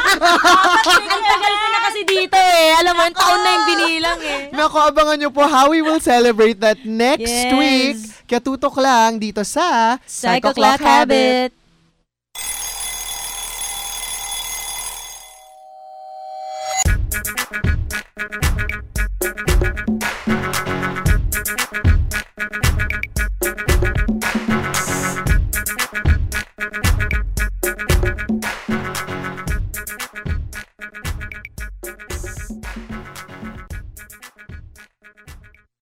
Speaker 9: Ang tagal ko na kasi dito, eh. Alam mo, yung taon na yung binilang, eh.
Speaker 10: Naku, abangan nyo po how we will celebrate that next
Speaker 9: Yes.
Speaker 10: week. Kaya tutok lang dito sa
Speaker 9: Psycho Clock Habit.
Speaker 10: Habit.